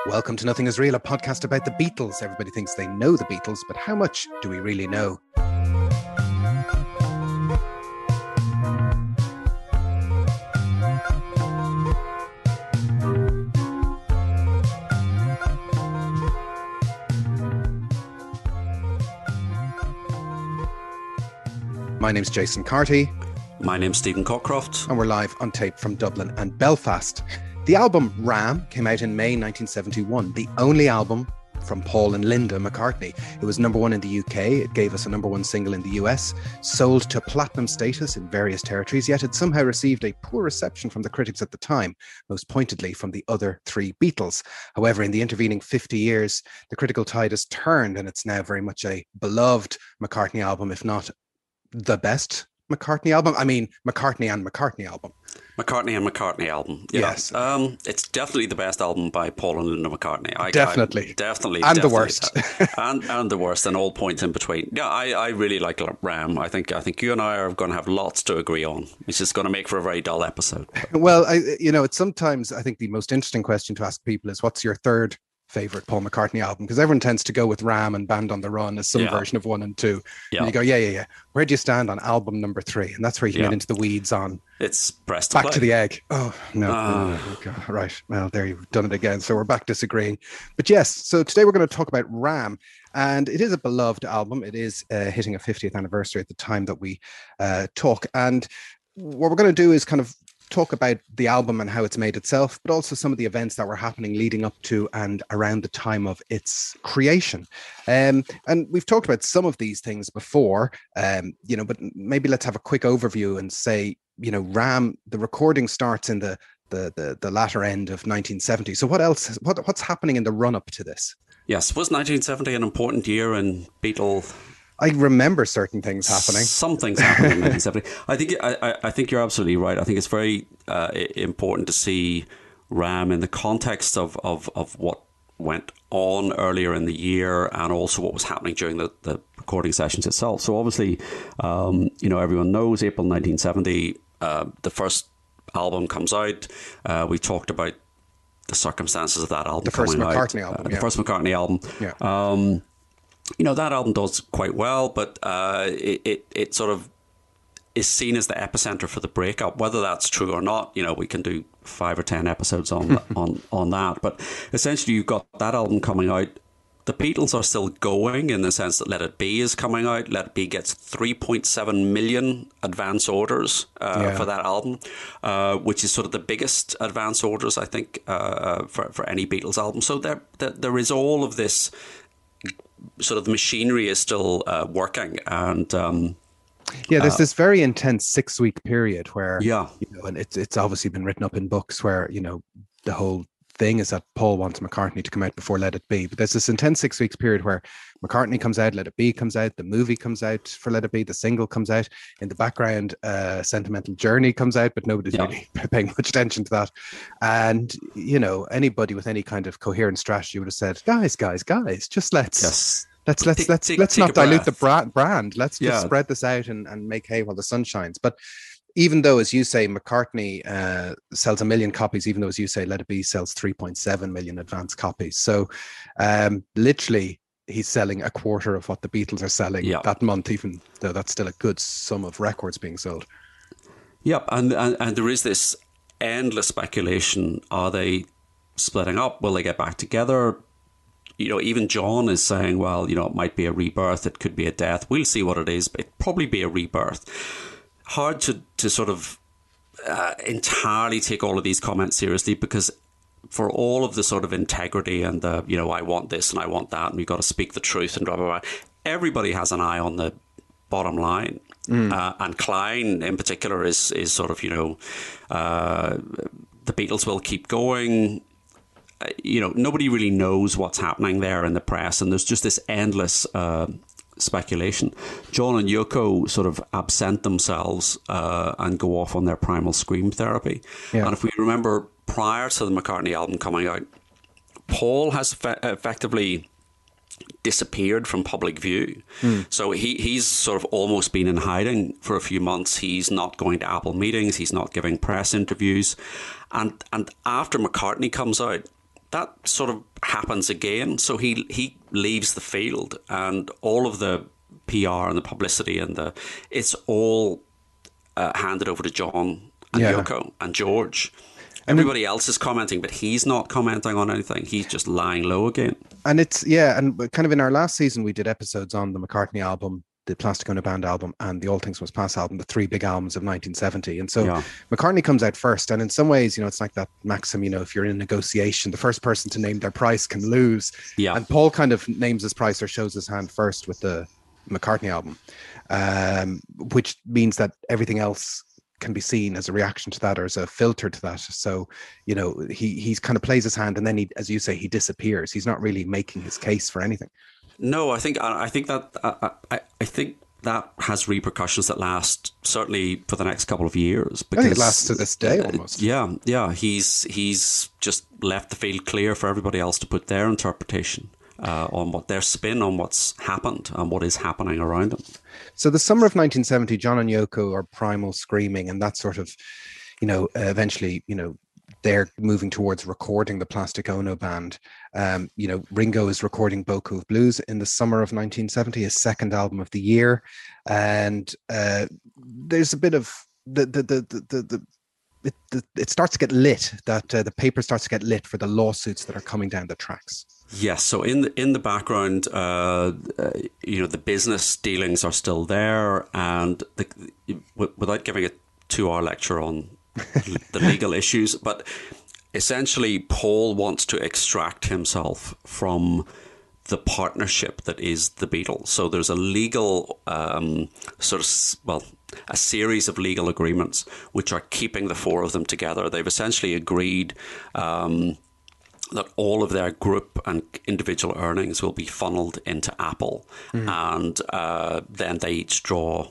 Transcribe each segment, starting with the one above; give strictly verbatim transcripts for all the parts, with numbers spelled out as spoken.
Welcome to Nothing Is Real, a podcast about the Beatles. Everybody thinks they know the Beatles, but how much do we really know? My name's Jason Carty. My name's Stephen Cockcroft. And we're live on tape from Dublin and Belfast. The album Ram came out in May nineteen seventy-one, the only album from Paul and Linda McCartney. It was number one in the U K. It gave us a number one single in the U S, sold to platinum status in various territories, yet it somehow received a poor reception from the critics at the time, most pointedly from the other three Beatles. However, in the intervening fifty years, the critical tide has turned and it's now very much a beloved McCartney album, if not the best McCartney album. I mean, McCartney and McCartney album. McCartney and McCartney album. Yeah. Yes. Um, it's definitely the best album by Paul and Linda McCartney. I, definitely. I, definitely. And definitely, the worst. and and the worst and all points in between. Yeah, I, I really like Ram. I think I think you and I are going to have lots to agree on, which is going to make for a very dull episode. Well, I, you know, it's sometimes I think the most interesting question to ask people is, what's your third favorite Paul McCartney album? Because everyone tends to go with Ram and Band on the Run as some yeah. version of one and two. Yeah. And you go, yeah, yeah, yeah. Where do you stand on album number three? And that's where you can yeah. get into the weeds on. It's press to back play. to the egg. Oh no, uh. no, no. God. Right. Well, there you've done it again. So we're back disagreeing. But yes, so today we're going to talk about Ram. And it is a beloved album. It is uh, hitting a fiftieth anniversary at the time that we uh, talk. And what we're going to do is kind of talk about the album and how it's made itself, but also some of the events that were happening leading up to and around the time of its creation. Um, and we've talked about some of these things before, um, you know, but maybe let's have a quick overview and say, you know, Ram, the recording starts in the the the, the latter end of nineteen seventy. So what else, what, what's happening in the run up to this? Yes, was nineteen seventy an important year in Beatle? I remember certain things happening. Some things happened in nineteen seventy. I think I, I think you're absolutely right. I think it's very uh, important to see Ram in the context of, of, of what went on earlier in the year and also what was happening during the, the recording sessions itself. So obviously, um, you know, everyone knows April nineteen seventy, uh, the first album comes out. Uh, we talked about the circumstances of that album the first coming McCartney out. album. Uh, yeah. The first McCartney album. Yeah. Um, You know, that album does quite well, but uh, it, it it sort of is seen as the epicenter for the breakup. Whether that's true or not, you know, we can do five or ten episodes on on on that. But essentially, you've got that album coming out. The Beatles are still going in the sense that Let It Be is coming out. Let It Be gets three point seven million advance orders uh, yeah. for that album, uh, which is sort of the biggest advance orders, I think, uh, for, for any Beatles album. So there, there, there is all of this sort of the machinery is still uh, working, and um, yeah, there's uh, this very intense six week period where yeah, you know, and it's it's obviously been written up in books where you know the whole thing is that Paul wants McCartney to come out before Let It Be, but there's this intense six weeks period where McCartney comes out, Let It Be comes out, the movie comes out for Let It Be, the single comes out in the background, uh, Sentimental Journey comes out, but nobody's yeah. really paying much attention to that. And you know, anybody with any kind of coherent strategy would have said, guys, guys, guys, just let's. Yes. Let's let's take, let's take, let's take not dilute the bra- brand. Let's just yeah. spread this out and, and make hay while the sun shines. But even though, as you say, McCartney uh, sells a million copies, even though, as you say, Let It Be sells three point seven million advance copies. So um, literally, he's selling a quarter of what the Beatles are selling yeah. that month, even though that's still a good sum of records being sold. Yep, and, and and there is this endless speculation. Are they splitting up? Will they get back together? You know, even John is saying, well, you know, it might be a rebirth. It could be a death. We'll see what it is, but it'd probably be a rebirth. Hard to, to sort of uh, entirely take all of these comments seriously, because for all of the sort of integrity and the, you know, I want this and I want that and we've got to speak the truth and blah, blah, blah. Everybody has an eye on the bottom line. Mm. Uh, and Klein in particular is, is sort of, you know, uh, the Beatles will keep going. You know, nobody really knows what's happening there in the press, and there's just this endless uh, speculation. John and Yoko sort of absent themselves uh, and go off on their primal scream therapy. Yeah. And if we remember, prior to the McCartney album coming out, Paul has fe- effectively disappeared from public view. Mm. So he, he's sort of almost been in hiding for a few months. He's not going to Apple meetings. He's not giving press interviews. And and after McCartney comes out, that sort of happens again. So he he leaves the field, and all of the P R and the publicity and the it's all uh, handed over to John and yeah. Yoko and George. Everybody then, else is commenting, but he's not commenting on anything. He's just lying low again. And it's, yeah, and kind of in our last season, we did episodes on the McCartney album, the Plastic Ono Band album, and the All Things Must Pass album, the three big albums of nineteen seventy. And so yeah. McCartney comes out first. And in some ways, you know, it's like that maxim, you know, if you're in a negotiation, the first person to name their price can lose. Yeah. And Paul kind of names his price or shows his hand first with the McCartney album, um, which means that everything else can be seen as a reaction to that or as a filter to that. So, you know, he he's kind of plays his hand, and then he, as you say, he disappears. He's not really making his case for anything. No, I think I think that I, I, I think that has repercussions that last certainly for the next couple of years. Because I think it lasts to this day almost. Uh, yeah, yeah. He's he's just left the field clear for everybody else to put their interpretation uh, on what their spin on what's happened and what is happening around them. So the summer of nineteen seventy, John and Yoko are primal screaming, and that sort of, you know, uh, eventually, you know, they're moving towards recording the Plastic Ono Band. Um, you know, Ringo is recording Boco of Blues in the summer of nineteen seventy, his second album of the year. And uh, there's a bit of the, the, the, the, the, the it, the, it starts to get lit, that uh, the paper starts to get lit for the lawsuits that are coming down the tracks. Yes, so in the, in the background, uh, uh, you know, the business dealings are still there, and the, w- without giving a two-hour lecture on the legal issues, but essentially Paul wants to extract himself from the partnership that is the Beatles. So there's a legal um, sort of, well, a series of legal agreements which are keeping the four of them together. They've essentially agreed um, that all of their group and individual earnings will be funneled into Apple, mm. and uh, then they each draw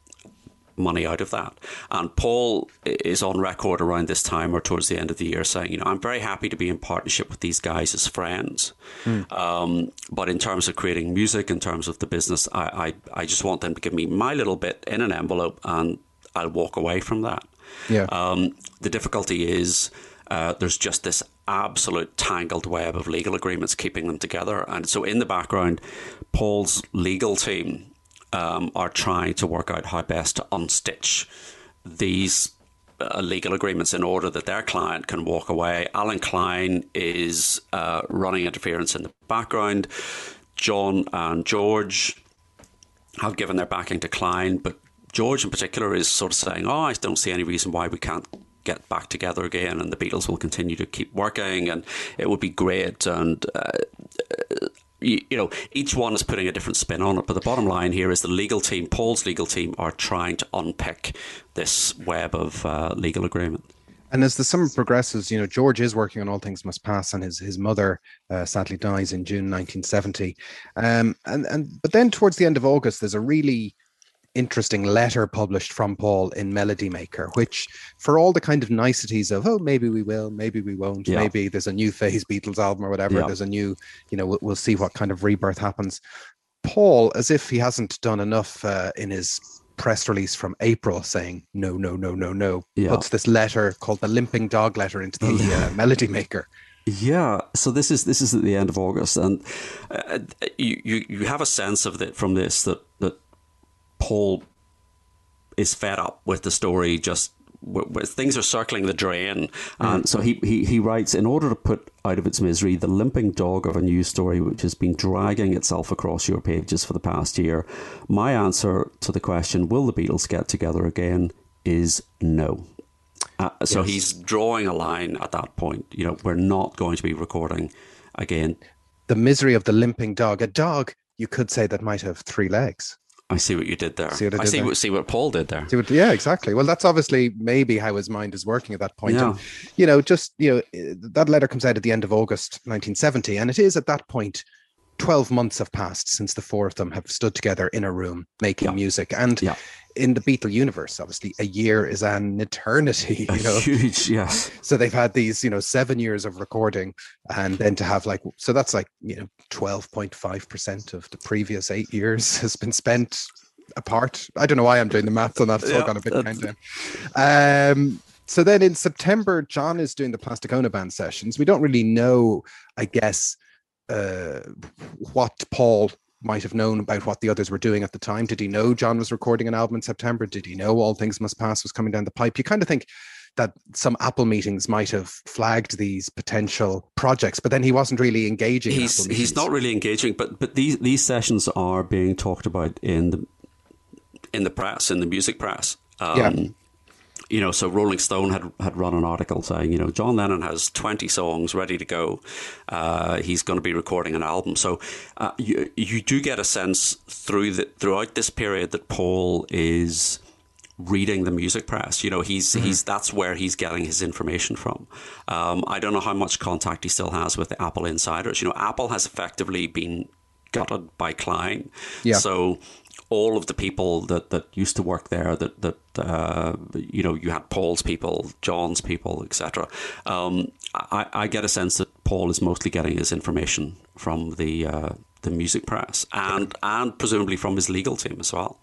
money out of that. And Paul is on record around this time or towards the end of the year saying, you know, I'm very happy to be in partnership with these guys as friends. Mm. Um, but in terms of creating music, in terms of the business, I, I, I just want them to give me my little bit in an envelope, and I'll walk away from that. Yeah. Um, the difficulty is uh, there's just this absolute tangled web of legal agreements keeping them together. And so in the background, Paul's legal team Um, are trying to work out how best to unstitch these uh, legal agreements in order that their client can walk away. Alan Klein is uh, running interference in the background. John and George have given their backing to Klein, but George in particular is sort of saying, oh, I don't see any reason why we can't get back together again, and the Beatles will continue to keep working, and it would be great. And uh, You, you know, each one is putting a different spin on it. But the bottom line here is the legal team, Paul's legal team, are trying to unpick this web of uh, legal agreement. And as the summer progresses, you know, George is working on All Things Must Pass, and his his mother uh, sadly dies in June nineteen seventy. Um, and and but then towards the end of August, there's a really interesting letter published from Paul in Melody Maker, which, for all the kind of niceties of, oh, maybe we will, maybe we won't, yeah. maybe there's a new phase Beatles album or whatever, yeah. there's a new, you know, we'll, we'll see what kind of rebirth happens. Paul, as if he hasn't done enough uh, in his press release from April saying, no, no, no, no, no, yeah. puts this letter called the Limping Dog letter into the uh, Melody Maker. Yeah, so this is this is at the end of August, and uh, you, you you have a sense of it from this that that Paul is fed up with the story, just w- w- things are circling the drain. And mm. so he, he, he writes, in order to put out of its misery the limping dog of a news story which has been dragging itself across your pages for the past year, my answer to the question, will the Beatles get together again, is no. Uh, so yes. He's drawing a line at that point. You know, we're not going to be recording again. The misery of the limping dog. A dog, you could say, that might have three legs. I see what you did there. See what I, I did see there? what see what Paul did there. See what, yeah, exactly. Well, that's obviously maybe how his mind is working at that point. Yeah. And, you know, just, you know, that letter comes out at the end of August nineteen seventy, and it is at that point twelve months have passed since the four of them have stood together in a room making yeah. music. And yeah. in the Beatle universe, obviously, a year is an eternity. You know? Huge, yes. So they've had these, you know, seven years of recording, and then to have like, so that's like, you know, twelve point five percent of the previous eight years has been spent apart. I don't know why I'm doing the maths on that. It's yeah, all gone a bit countdown. Um, So then in September, John is doing the Plasticona Band sessions. We don't really know, I guess, uh, what Paul might have known about what the others were doing at the time. Did he know John was recording an album in September? Did he know All Things Must Pass was coming down the pipe? You kind of think that some Apple meetings might have flagged these potential projects, but then he wasn't really engaging. He's he's not really engaging, but but these these sessions are being talked about in the in the press, in the music press. Um, yeah. You know, so Rolling Stone had had run an article saying, you know, John Lennon has twenty songs ready to go. Uh, he's going to be recording an album. So uh, you you do get a sense through the, throughout this period that Paul is reading the music press. You know, he's mm-hmm. he's that's where he's getting his information from. Um, I don't know how much contact he still has with the Apple insiders. You know, Apple has effectively been gutted by Klein. Yeah. So all of the people that, that used to work there, that that uh, you know, you had Paul's people, John's people, et cetera. Um, I, I get a sense that Paul is mostly getting his information from the uh, the music press and and presumably from his legal team as well.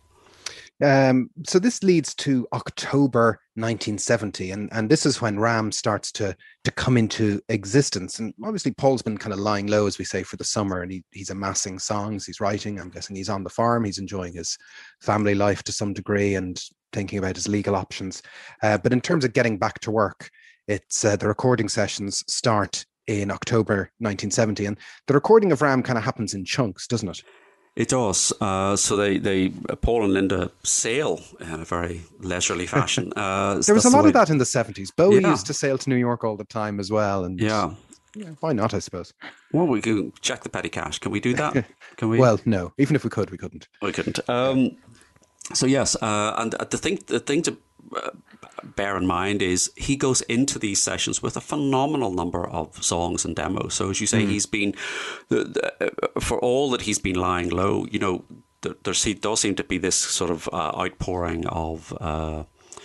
Um, so this leads to October nineteen seventy, and, and this is when Ram starts to to come into existence. And obviously Paul's been kind of lying low, as we say, for the summer, and he, he's amassing songs, he's writing. I'm guessing he's on the farm, he's enjoying his family life to some degree and thinking about his legal options. Uh, but in terms of getting back to work, it's uh, the recording sessions start in October nineteen seventy, and the recording of Ram kind of happens in chunks, doesn't it? It does. Uh, so they, they, Paul and Linda sail in a very leisurely fashion. Uh, there was a lot the of that in the seventies. Bowie yeah. used to sail to New York all the time as well. And yeah. yeah, why not, I suppose? Well, we can check the petty cash. Can we do that? Can we? Well, no. Even if we could, we couldn't. We couldn't. Um, so yes, uh, and the thing, the thing to uh, bear in mind is he goes into these sessions with a phenomenal number of songs and demos. So as you say, mm. he's been, the, the, for all that he's been lying low, you know, there, there does seem to be this sort of uh, outpouring of uh,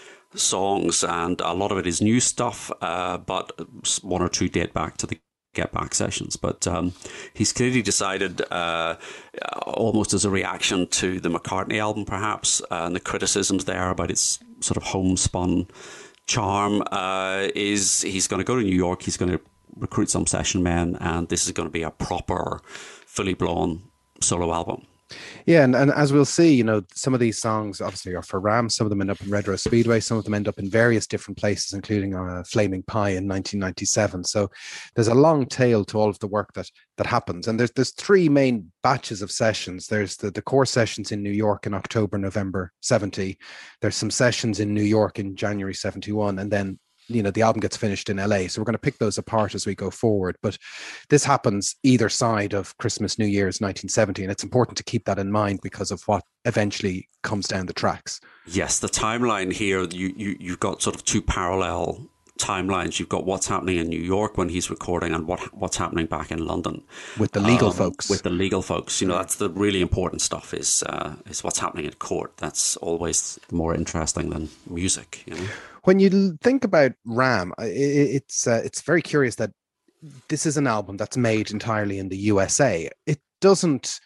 songs, and a lot of it is new stuff, uh, but one or two date back to the Get Back sessions. But um, he's clearly decided, uh, almost as a reaction to the McCartney album, perhaps, uh, and the criticisms there about its sort of homespun charm, uh, is he's going to go to New York, he's going to recruit some session men, and this is going to be a proper, fully blown solo album. Yeah, and, and as we'll see, you know, some of these songs obviously are for Ram. Some of them end up in Red Rose Speedway. Some of them end up in various different places, including on a Flaming Pie in nineteen ninety-seven. So there's a long tail to all of the work that that happens. And there's there's three main batches of sessions. There's the, the core sessions in New York in October, November seventy. There's some sessions in New York in January seventy-one. And then, you know, the album gets finished in L A. So we're going to pick those apart as we go forward. But this happens either side of Christmas, New Year's nineteen seventy. And it's important to keep that in mind because of what eventually comes down the tracks. Yes, the timeline here, you, you, you've got sort of two parallel timelines. You've got what's happening in New York when he's recording and what what's happening back in London. With the legal um, folks. With the legal folks. You know, that's the really important stuff is, uh, is what's happening in court. That's always more interesting than music, you know. When you think about Ram, it's uh, it's very curious that this is an album that's made entirely in the U S A. It doesn't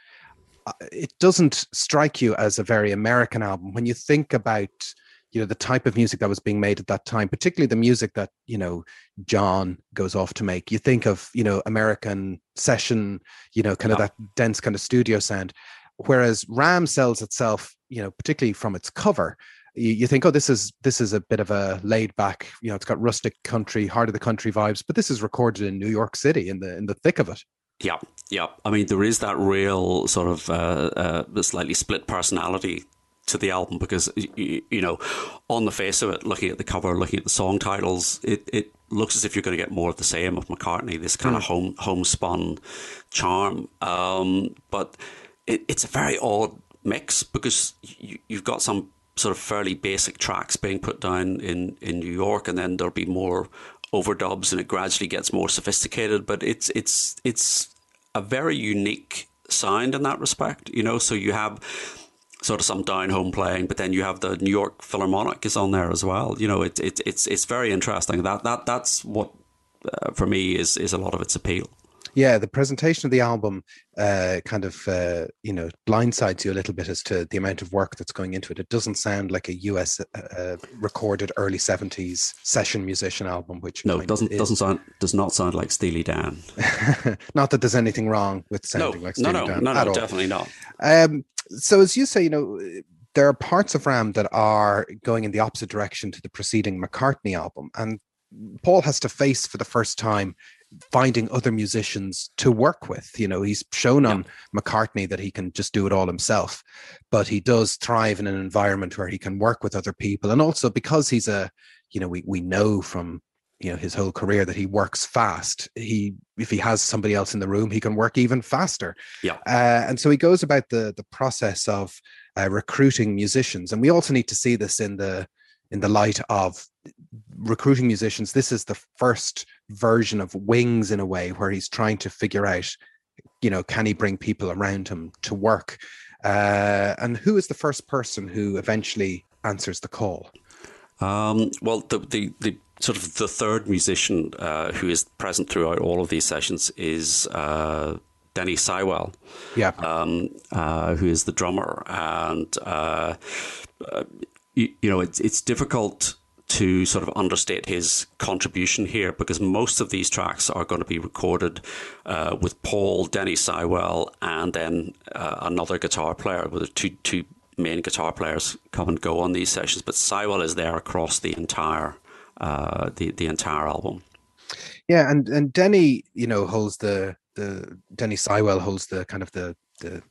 it doesn't strike you as a very American album when you think about, you know, the type of music that was being made at that time, particularly the music that, you know, John goes off to make. You think of, you know, American session, you know, kind of yeah. that dense kind of studio sound, whereas Ram sells itself, you know, particularly from its cover. You think, oh, this is this is a bit of a laid back, you know, it's got rustic country, heart of the country vibes, but this is recorded in New York City in the in the thick of it. Yeah, yeah. I mean, there is that real sort of uh, uh, slightly split personality to the album because, you, you know, on the face of it, looking at the cover, looking at the song titles, it, it looks as if you're going to get more of the same of McCartney, this kind mm. of home homespun charm. Um, but it, it's a very odd mix because you, you've got some sort of fairly basic tracks being put down in, in New York, and then there'll be more overdubs, and it gradually gets more sophisticated. But it's it's it's a very unique sound in that respect, you know. So you have sort of some down home playing, but then you have the New York Philharmonic is on there as well. You know, it, it it's it's very interesting. That that that's what uh, for me is is a lot of its appeal. Yeah, the presentation of the album uh, kind of uh, you know blindsides you a little bit as to the amount of work that's going into it. It doesn't sound like a U S uh, uh, recorded early seventies session musician album, which No, kind of doesn't doesn't is. sound does not sound like Steely Dan. Not that there's anything wrong with No, sounding like no, Steely no, Dan no, at no, all. definitely not. Um, so as you say, you know, there are parts of Ram that are going in the opposite direction to the preceding McCartney album, and Paul has to face for the first time finding other musicians to work with. You know, he's shown Yeah, on McCartney that he can just do it all himself, but he does thrive in an environment where he can work with other people. And also because he's a, you know, we, we know from, you know, his whole career that he works fast. He, if he has somebody else in the room, he can work even faster. yeah. Uh, and so he goes about the, the process of uh, recruiting musicians. And we also need to see this in the, in the light of recruiting musicians. This is the first version of Wings in a way, where he's trying to figure out, you know, can he bring people around him to work? Uh, and who is the first person who eventually answers the call? Um, well, the, the the sort of the third musician uh, who is present throughout all of these sessions is uh, Denny Sywell, Yeah. um, uh, who is the drummer, and uh, uh, you, you know it's it's difficult to sort of understate his contribution here, because most of these tracks are going to be recorded uh, with Paul, Denny Sywell, and then uh, another guitar player, with two two main guitar players come and go on these sessions. But Sywell is there across the entire uh, the the entire album. Yeah, and and Denny, you know, holds the the Denny Sywell holds the kind of the the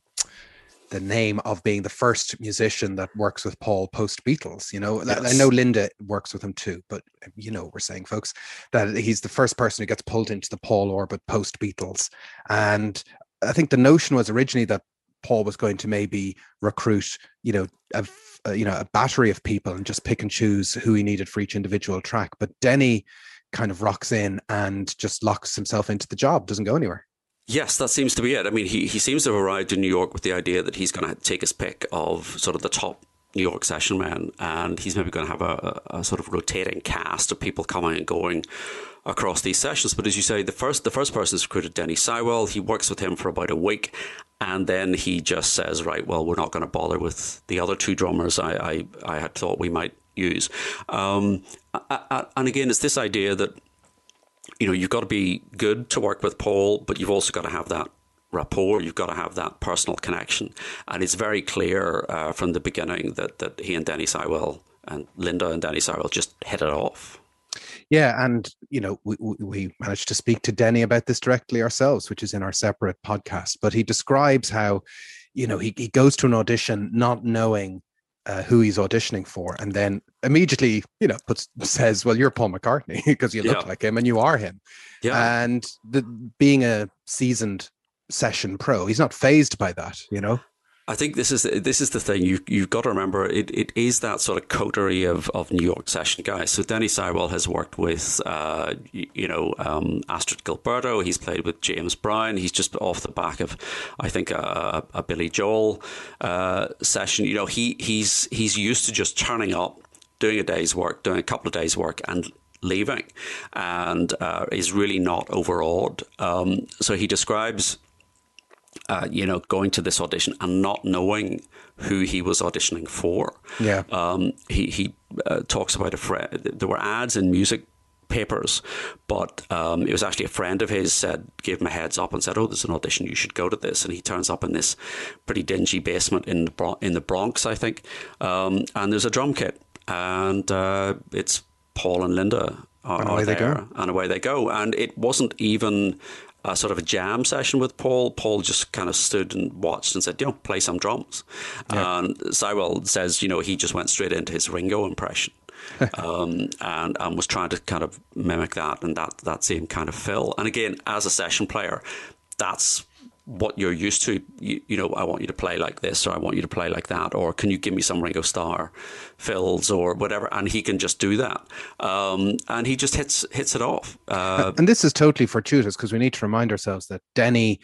the name of being the first musician that works with Paul post Beatles. You know, yes. I know Linda works with him too, but you know, we're saying, folks, that he's the first person who gets pulled into the Paul orbit post Beatles. And I think the notion was originally that Paul was going to maybe recruit, you know, a, a you know a battery of people and just pick and choose who he needed for each individual track. But Denny kind of rocks in and just locks himself into the job, doesn't go anywhere. Yes, that seems to be it. I mean, he, he seems to have arrived in New York with the idea that he's going to take his pick of sort of the top New York session men, and he's maybe going to have a, a, a sort of rotating cast of people coming and going across these sessions. But as you say, the first the first person is recruited, Denny Sywell. He works with him for about a week, and then he just says, right, well, we're not going to bother with the other two drummers I, I, I had thought we might use. Um, and again, it's this idea that, you know, you've got to be good to work with Paul, but you've also got to have that rapport. You've got to have that personal connection. And it's very clear uh, from the beginning that, that he and Denny Sywell and Linda and Denny Sywell just hit it off. Yeah, and, you know, we, we managed to speak to Denny about this directly ourselves, which is in our separate podcast. But he describes how, you know, he, he goes to an audition not knowing Uh, who he's auditioning for, and then immediately, you know, puts says, "Well, you're Paul McCartney because you look yeah. like him and you are him." Yeah. And the, being a seasoned session pro, he's not fazed by that, you know. I think this is this is the thing you you've got to remember. It it is that sort of coterie of, of New York session guys. So Denny Sywell has worked with uh, you, you know um, Astrud Gilberto. He's played with James Brown. He's just off the back of, I think, a, a Billy Joel uh, session. You know, he he's he's used to just turning up, doing a day's work, doing a couple of days' work, and leaving, and uh, is really not overawed. Um, so he describes. Uh, you know, going to this audition and not knowing who he was auditioning for. Yeah. Um, he he uh, talks about a friend. There were ads in music papers, but um, it was actually a friend of his said, gave him a heads up and said, "Oh, there's an audition. You should go to this." And he turns up in this pretty dingy basement in the Bron- in the Bronx, I think. Um, and there's a drum kit, and uh, it's Paul and Linda are, and away are they there, go. and away they go. And it wasn't even a sort of a jam session with Paul. Paul just kind of stood and watched and said, you know, play some drums. Yeah. And Sywell says, you know, he just went straight into his Ringo impression um, and, and was trying to kind of mimic that and that, that same kind of fill. And again, as a session player, that's what you're used to. You, you know, I want you to play like this, or I want you to play like that, or can you give me some Ringo Starr fills or whatever? And he can just do that. Um, and he just hits hits it off. Uh, and this is totally fortuitous because we need to remind ourselves that Denny,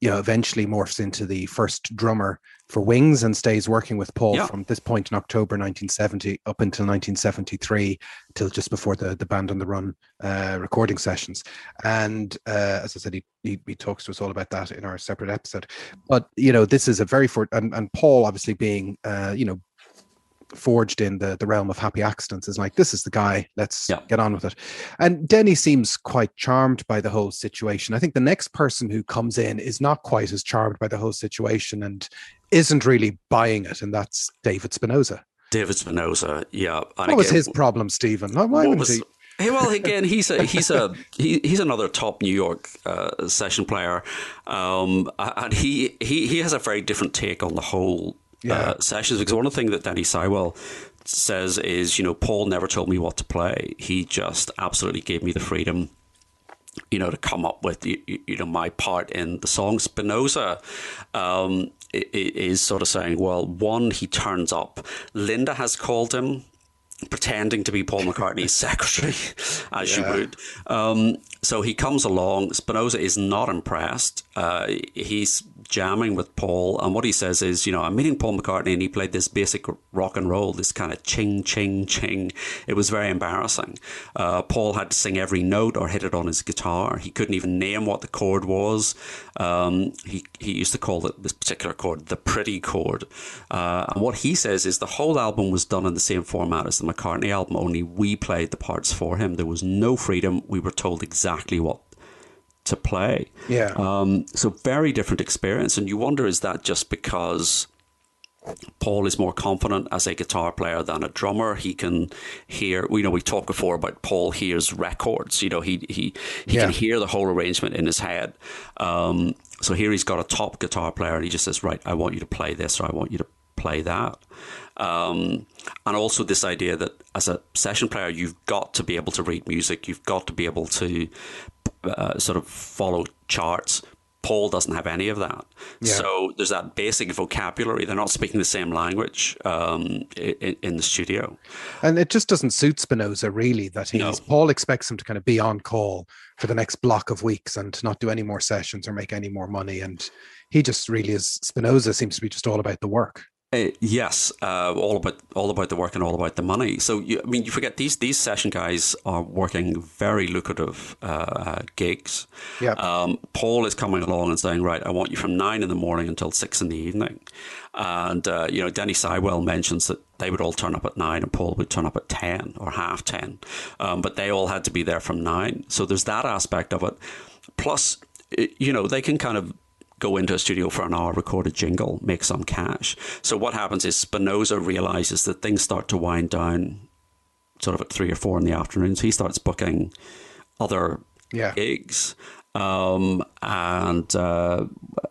you know, eventually morphs into the first drummer for Wings and stays working with Paul Yeah. from this point in October nineteen seventy up until nineteen seventy-three, till just before the, the Band on the Run uh, recording sessions. And uh, as I said, he, he, he talks to us all about that in our separate episode. But, you know, this is a very, for, and, and Paul obviously being, uh, you know, forged in the, the realm of Happy Accidents is like, this is the guy, let's yeah. get on with it. And Denny seems quite charmed by the whole situation. I think the next person who comes in is not quite as charmed by the whole situation and isn't really buying it, and that's David Spinoza. David Spinoza, yeah. And what again, was his problem, Stephen? Why wouldn't was, he? Hey, well, again, he's a he's a he, he's another top New York uh, session player, um, and he, he he has a very different take on the whole yeah. uh, sessions. Because one of the things that Danny Sywell says is, you know, Paul never told me what to play. He just absolutely gave me the freedom, you know, to come up with you, you know my part in the song. Spinoza um, is sort of saying, well, one, he turns up. Linda has called him, pretending to be Paul McCartney's secretary, as yeah. you would. Um, so he comes along. Spinoza is not impressed. Uh, he's jamming with Paul, and what he says is, you know, I'm meeting Paul McCartney and he played this basic rock and roll, this kind of ching, ching, ching. It was very embarrassing. Uh, Paul had to sing every note or hit it on his guitar. He couldn't even name what the chord was. Um, he, he used to call it, this particular chord, the pretty chord. Uh, and what he says is the whole album was done in the same format as the McCartney album, only we played the parts for him. There was no freedom. We were told exactly what to play. Yeah. Um, so very different experience. And you wonder, is that just because Paul is more confident as a guitar player than a drummer? He can hear, you know, we talked before about Paul hears records. You know, he he, he yeah. can hear the whole arrangement in his head. Um, so here he's got a top guitar player and he just says, right, I want you to play this or I want you to play that. Um, and also this idea that as a session player, you've got to be able to read music. You've got to be able to uh, sort of follow charts. Paul doesn't have any of that. Yeah. So there's that basic vocabulary. They're not speaking the same language um, in, in the studio. And it just doesn't suit Spinoza, really, that he's... No. Paul expects him to kind of be on call for the next block of weeks and not do any more sessions or make any more money. And he just really is... Spinoza seems to be just all about the work. Uh, yes, uh, all about all about the work and all about the money. So, you, I mean, you forget these these session guys are working very lucrative uh, gigs. Yeah. Um, Paul is coming along and saying, right, I want you from nine in the morning until six in the evening. And, uh, you know, Denny Sywell mentions that they would all turn up at nine and Paul would turn up at ten or half ten. Um, but they all had to be there from nine. So there's that aspect of it. Plus, you know, they can kind of go into a studio for an hour, record a jingle, make some cash. So what happens is Spinoza realizes that things start to wind down sort of at three or four in the afternoon. So he starts booking other yeah. gigs. Um, and uh,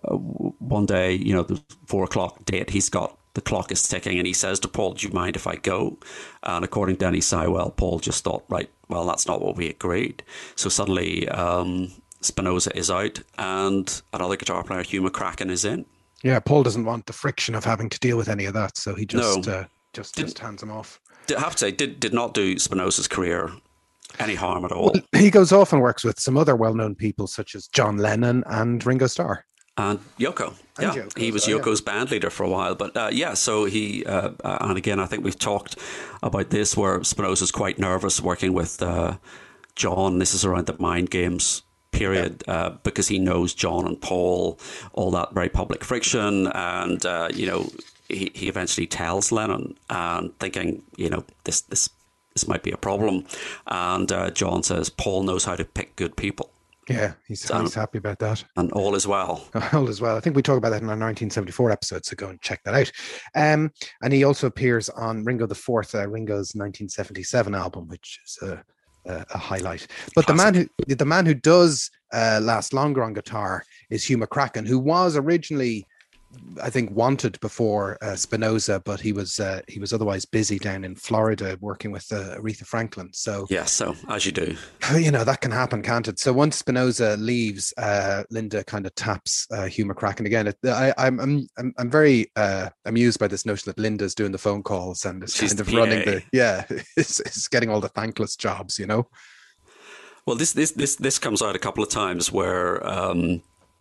one day, you know, the four o'clock date, he's got, the clock is ticking and he says to Paul, do you mind if I go? And according to Denny Sywell, Paul just thought, right, well, that's not what we agreed. So suddenly... Um, Spinoza is out and another guitar player, Hugh McCracken, is in. Yeah, Paul doesn't want the friction of having to deal with any of that, so he just no. uh, just, did, just hands him off. I have to say, did, did not do Spinoza's career any harm at all. Well, he goes off and works with some other well-known people such as John Lennon and Ringo Starr. And Yoko. And yeah, Yoko, he was so, Yoko's yeah. band leader for a while. But uh, yeah, so he, uh, and again, I think we've talked about this where Spinoza's quite nervous working with uh, John. This is around the Mind Games period, yeah. uh, because he knows John and Paul, all that very public friction, and uh, you know, he, he eventually tells Lennon, and thinking, you know, this this this might be a problem, and uh, John says Paul knows how to pick good people. Yeah, he's, so, he's happy about that, and all is well. All is well. I think we talk about that in our nineteen seventy-four episode, so go and check that out. Um, and he also appears on Ringo the Fourth, uh, Ringo's nineteen seventy-seven album, which is a uh, Uh, a highlight. But Classic. the man who the man who does uh, last longer on guitar is Hugh McCracken, who was originally, I think, wanted before uh, Spinoza, but he was uh, he was otherwise busy down in Florida working with uh, Aretha Franklin. So yeah, so as you do, you know, that can happen, can't it? So once Spinoza leaves, uh, Linda kind of taps uh, Hugh McCracken again. It, I, I'm I'm I'm very uh, amused by this notion that Linda's doing the phone calls and is She's kind of the running the yeah, is, is getting all the thankless jobs, you know. Well, this this this this comes out a couple of times where. Um,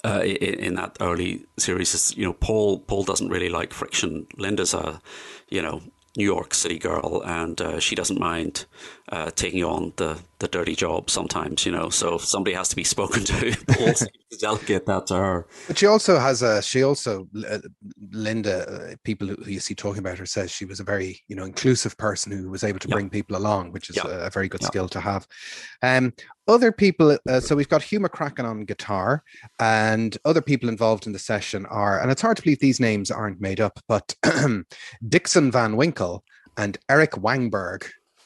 uh, in, in that early series is, you know, Paul Paul doesn't really like friction. Linda's a, you know, New York City girl, and uh, she doesn't mind uh, taking on the, the dirty job sometimes, you know. So if somebody has to be spoken to, Paul seems to delegate that to her. But she also has a, she also, uh, Linda, uh, people who you see talking about her says she was a very, you know, inclusive person who was able to Yeah. bring people along, which is Yeah. a, a very good Yeah. skill to have. Um, other people, uh, so we've got Hugh McCracken on guitar, and other people involved in the session are, and it's hard to believe these names aren't made up, but Dixon Van Winkle and Eric Wangberg.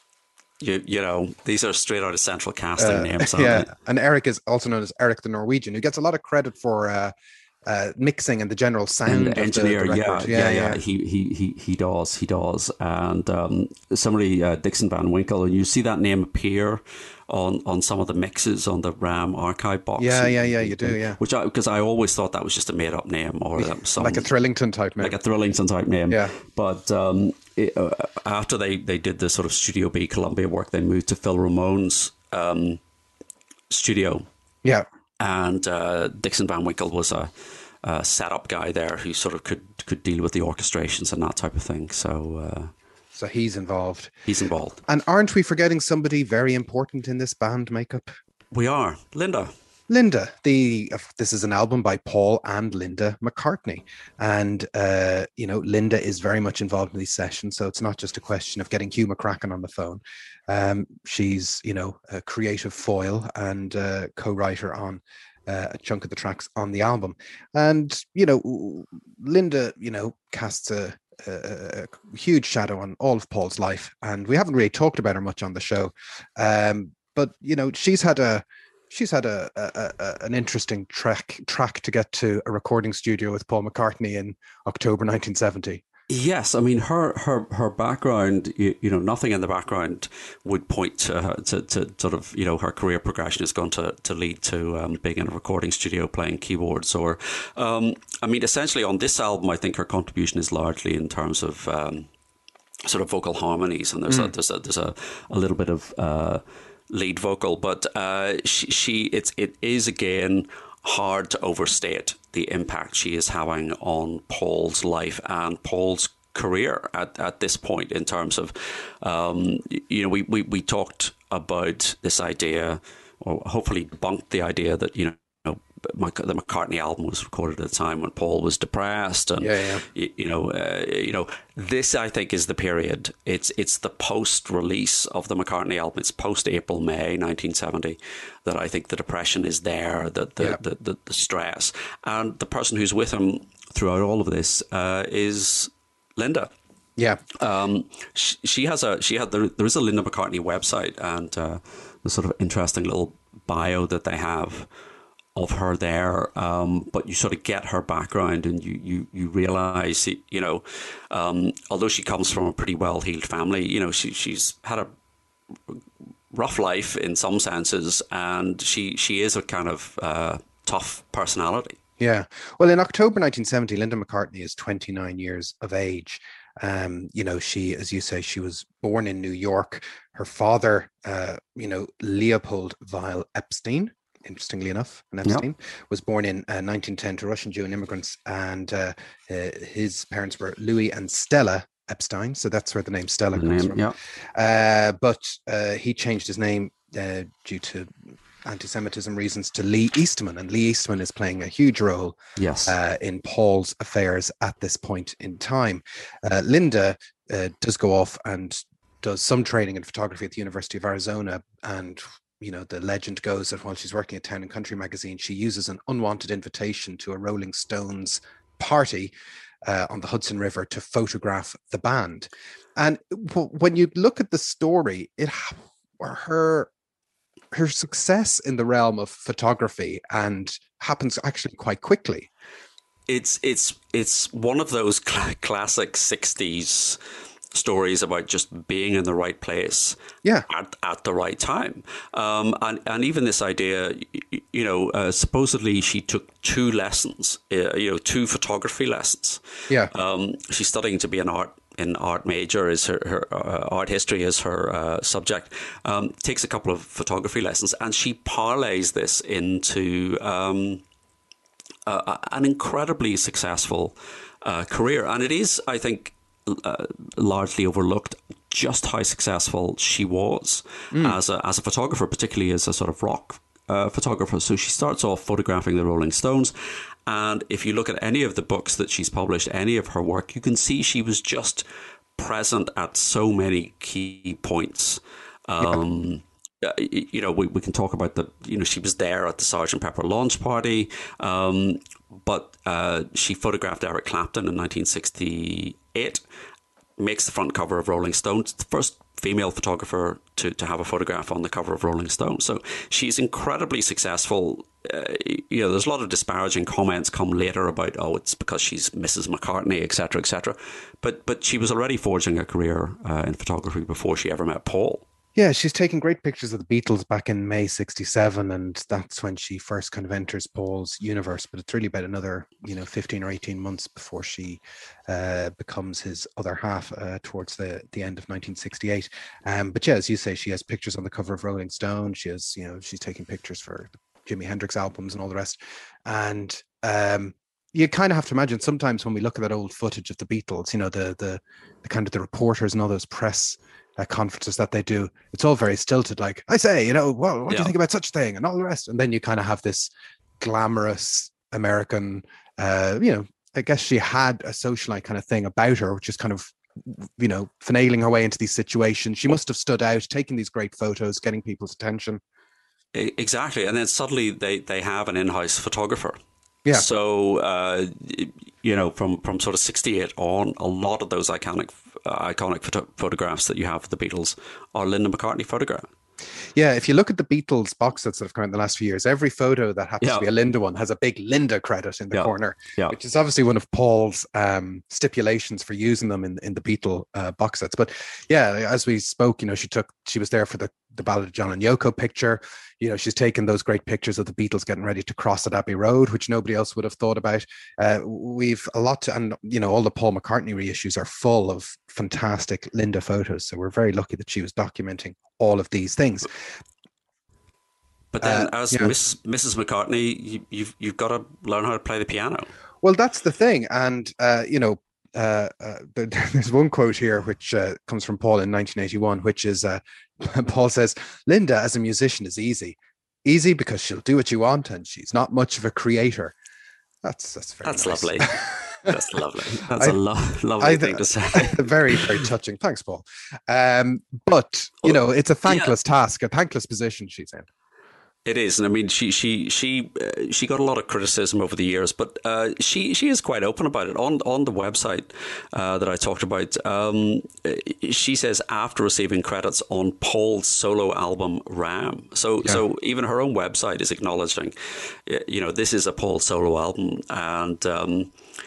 You, you know, these are straight out of Central Casting Uh, names, aren't yeah, they? and Eric is also known as Eric the Norwegian, who gets a lot of credit for uh, uh, mixing and the general sound And of the- engineer, the yeah, record. yeah, yeah, He he he he does, he does. And um, somebody, uh, Dixon Van Winkle, and you see that name appear on on some of the mixes on the RAM archive box. Yeah, yeah, yeah, you do, yeah. Which I because I always thought that was just a made up name or some, Like a Thrillington type name. like a Thrillington type name. Yeah. But um, it, uh, after they, they did the sort of Studio B Columbia work, they moved to Phil Ramone's um, studio. Yeah. And uh, Dixon Van Winkle was a, a setup guy there who sort of could could deal with the orchestrations and that type of thing. So uh, So he's involved. he's involved. And aren't we forgetting somebody very important in this band makeup? We are. Linda. Linda. The uh, this is an album by Paul and Linda McCartney, and uh, you know, Linda is very much involved in these sessions. So it's not just a question of getting Hugh McCracken on the phone. Um, she's, you know, a creative foil and uh, co-writer on uh, a chunk of the tracks on the album. And you know, Linda, you know, casts a a huge shadow on all of Paul's life, and we haven't really talked about her much on the show. Um, but you know, she's had a she's had a, a, a an interesting track track to get to a recording studio with Paul McCartney in October nineteen seventy. Yes, I mean her her her background. You, you know, nothing in the background would point to, her, to to sort of, you know, her career progression is going to to lead to um, being in a recording studio playing keyboards. Or, um, I mean, essentially on this album, I think her contribution is largely in terms of um, sort of vocal harmonies, and there's mm. a there's a there's a, a little bit of uh, lead vocal, but uh, she, she it's it is again hard to overstate the impact she is having on Paul's life and Paul's career at, at this point in terms of, um, you know, we, we, we talked about this idea, or hopefully debunked the idea that, you know, the McCartney album was recorded at a time when Paul was depressed, and yeah, yeah. You, you know, uh, you know, this I think is the period. It's it's the post-release of the McCartney album. It's post-April May nineteen seventy that I think the depression is there, that the, yeah. the, the the stress, and the person who's with him throughout all of this uh, is Linda. Yeah, um, she, she has a she had there, there is a Linda McCartney website, and uh, the sort of interesting little bio that they have of her there, um, but you sort of get her background, and you you you realize, you know, um, although she comes from a pretty well-heeled family, you know, she she's had a rough life in some senses, and she she is a kind of uh, tough personality. Yeah. Well, in October nineteen seventy, Linda McCartney is twenty-nine years of age. Um, you know, she, as you say, she was born in New York. Her father, uh, you know, Leopold Weil Epstein, interestingly enough, and Epstein yep. was born in uh, nineteen ten to Russian Jew immigrants, and uh, uh, his parents were Louis and Stella Epstein, so that's where the name Stella the comes name, from. Yeah. Uh, but uh, he changed his name uh, due to anti-Semitism reasons to Lee Eastman, and Lee Eastman is playing a huge role yes. uh, in Paul's affairs at this point in time. Uh, Linda uh, does go off and does some training in photography at the University of Arizona, and you know, the legend goes that while she's working at Town and Country magazine, she uses an unwanted invitation to a Rolling Stones party uh, on the Hudson River to photograph the band. And w- when you look at the story, it her her success in the realm of photography and happens actually quite quickly. It's it's it's one of those cl- classic sixties stories about just being in the right place yeah. at, at the right time. Um, and, and even this idea, you know, uh, supposedly she took two lessons, uh, you know, two photography lessons. Yeah. Um, she's studying to be an art in art major, is her, her uh, art history is her uh, subject, um, takes a couple of photography lessons, and she parlays this into um, uh, an incredibly successful uh, career. And it is, I think, uh, largely overlooked just how successful she was mm. as a as a photographer, particularly as a sort of rock uh, photographer. So she starts off photographing the Rolling Stones. And if you look at any of the books that she's published, any of her work, you can see she was just present at so many key points. Um, yeah. You know, we, we can talk about the, you know, she was there at the Sergeant Pepper launch party, um, but uh, she photographed Eric Clapton in nineteen sixty-eight, makes the front cover of Rolling Stone. It's the first female photographer to, to have a photograph on the cover of Rolling Stone. So she's incredibly successful. Uh, you know, there's a lot of disparaging comments come later about, oh, it's because she's Missus McCartney, et cetera, et cetera. But, but she was already forging a career uh, in photography before she ever met Paul. Yeah, she's taking great pictures of the Beatles back in May sixty-seven, and that's when she first kind of enters Paul's universe. But it's really about another, you know, fifteen or eighteen months before she uh, becomes his other half uh, towards the, the end of nineteen sixty-eight. Um, but yeah, as you say, she has pictures on the cover of Rolling Stone. She has, you know, she's taking pictures for Jimi Hendrix albums and all the rest. And um, you kind of have to imagine sometimes when we look at that old footage of the Beatles, you know, the the, the kind of the reporters and all those press Uh, conferences that they do, it's all very stilted, like, I say, you know, well, what yeah. do you think about such thing and all the rest? And then you kind of have this glamorous American, uh, you know, I guess she had a socialite kind of thing about her, which is kind of, you know, finagling her way into these situations. She must have stood out, taking these great photos, getting people's attention. Exactly. And then suddenly they, they have an in-house photographer. Yeah. So, uh, you know, from, from sort of sixty-eight on, a lot of those iconic uh, iconic photo- photographs that you have of the Beatles are Linda McCartney photographs. Yeah, if you look at the Beatles box sets that have come out in the last few years, every photo that happens yeah. to be a Linda one has a big Linda credit in the yeah. corner, yeah. which is obviously one of Paul's um, stipulations for using them in, in the Beatle uh, box sets. But yeah, as we spoke, you know, she took, she was there for the, the Ballad of John and Yoko picture. You know, she's taken those great pictures of the Beatles getting ready to cross at Abbey Road, which nobody else would have thought about. Uh, we've a lot to, and, you know, all the Paul McCartney reissues are full of fantastic Linda photos. So we're very lucky that she was documenting all of these things. But then, uh, as yeah. Miss, Missus McCartney, you, you've you've got to learn how to play the piano. Well, that's the thing, and uh, you know, uh, uh, there's one quote here which uh, comes from Paul in nineteen eighty-one, which is uh, Paul says, "Linda as a musician is easy, easy because she'll do what you want, and she's not much of a creator." That's that's very that's nice. lovely. That's lovely. That's I, a lo- lovely I, thing to say. Very, very touching. Thanks, Paul. Um, but you know, it's a thankless yeah. task, a thankless position she's in. It is, and I mean, she she she uh, she got a lot of criticism over the years, but uh, she she is quite open about it on on the website uh, that I talked about. Um, she says after receiving credits on Paul's solo album Ram, so yeah. so even her own website is acknowledging, you know, this is a Paul solo album, and um,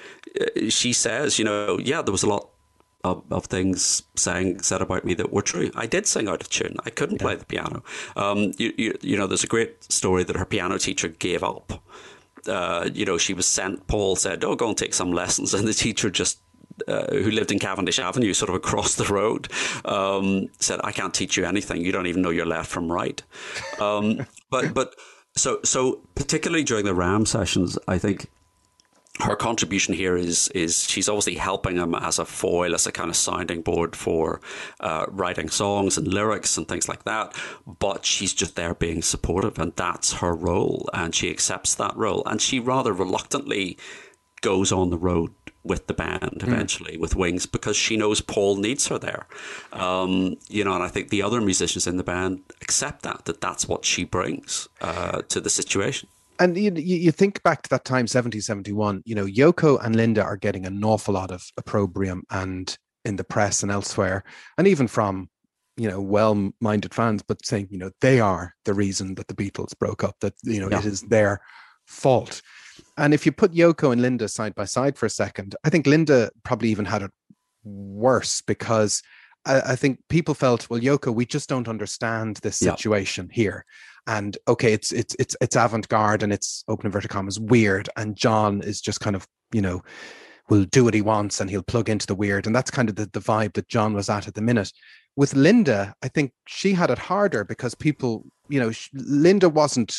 she says, you know, yeah, there was a lot Of, of things saying said about me that were true. I did sing out of tune. I couldn't yeah. play the piano. Um, you, you, you know, there's a great story that her piano teacher gave up. Uh, you know, she was sent. Paul said, "Oh, go and take some lessons," and the teacher just, uh, who lived in Cavendish Avenue, sort of across the road, um, said, "I can't teach you anything. You don't even know your left from right." Um, but but so so particularly during the Ram sessions, I think her contribution here is is she's obviously helping him as a foil, as a kind of sounding board for uh, writing songs and lyrics and things like that. But she's just there being supportive, and that's her role, and she accepts that role. And she rather reluctantly goes on the road with the band eventually, mm. with Wings, because she knows Paul needs her there. Um, you know, and I think the other musicians in the band accept that, that that's what she brings uh, to the situation. And you, you think back to that time, seventy, seventy-one, you know, Yoko and Linda are getting an awful lot of opprobrium and in the press and elsewhere, and even from, you know, well-minded fans, but saying, you know, they are the reason that the Beatles broke up, that, you know, yeah. it is their fault. And if you put Yoko and Linda side by side for a second, I think Linda probably even had it worse, because I, I think people felt, well, Yoko, we just don't understand this situation yeah. here. And okay, it's it's it's it's avant-garde and it's, open inverted commas, weird. And John is just kind of, you know, will do what he wants and he'll plug into the weird. And that's kind of the, the vibe that John was at at the minute. With Linda, I think she had it harder because people, you know, she, Linda wasn't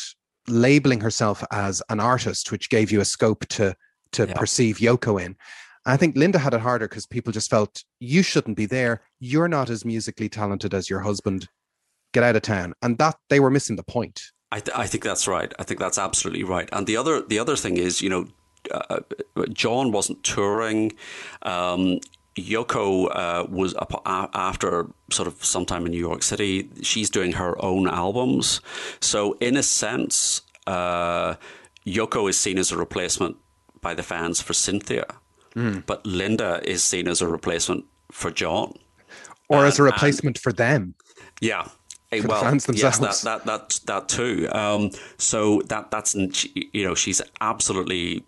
labeling herself as an artist, which gave you a scope to to yeah. perceive Yoko in. I think Linda had it harder because people just felt, you shouldn't be there. You're not as musically talented as your husband. Get out of town. And that they were missing the point. I, th- I think that's right. I think that's absolutely right. And the other the other thing is, you know, uh, John wasn't touring. Um, Yoko uh, was uh, after sort of sometime in New York City. She's doing her own albums. So in a sense, uh, Yoko is seen as a replacement by the fans for Cynthia. Mm. But Linda is seen as a replacement for John. Or and, as a replacement and, for them. Yeah. For well, the fans themselves. Yes, that, that, that, that too. Um, so that that's, you know, she's absolutely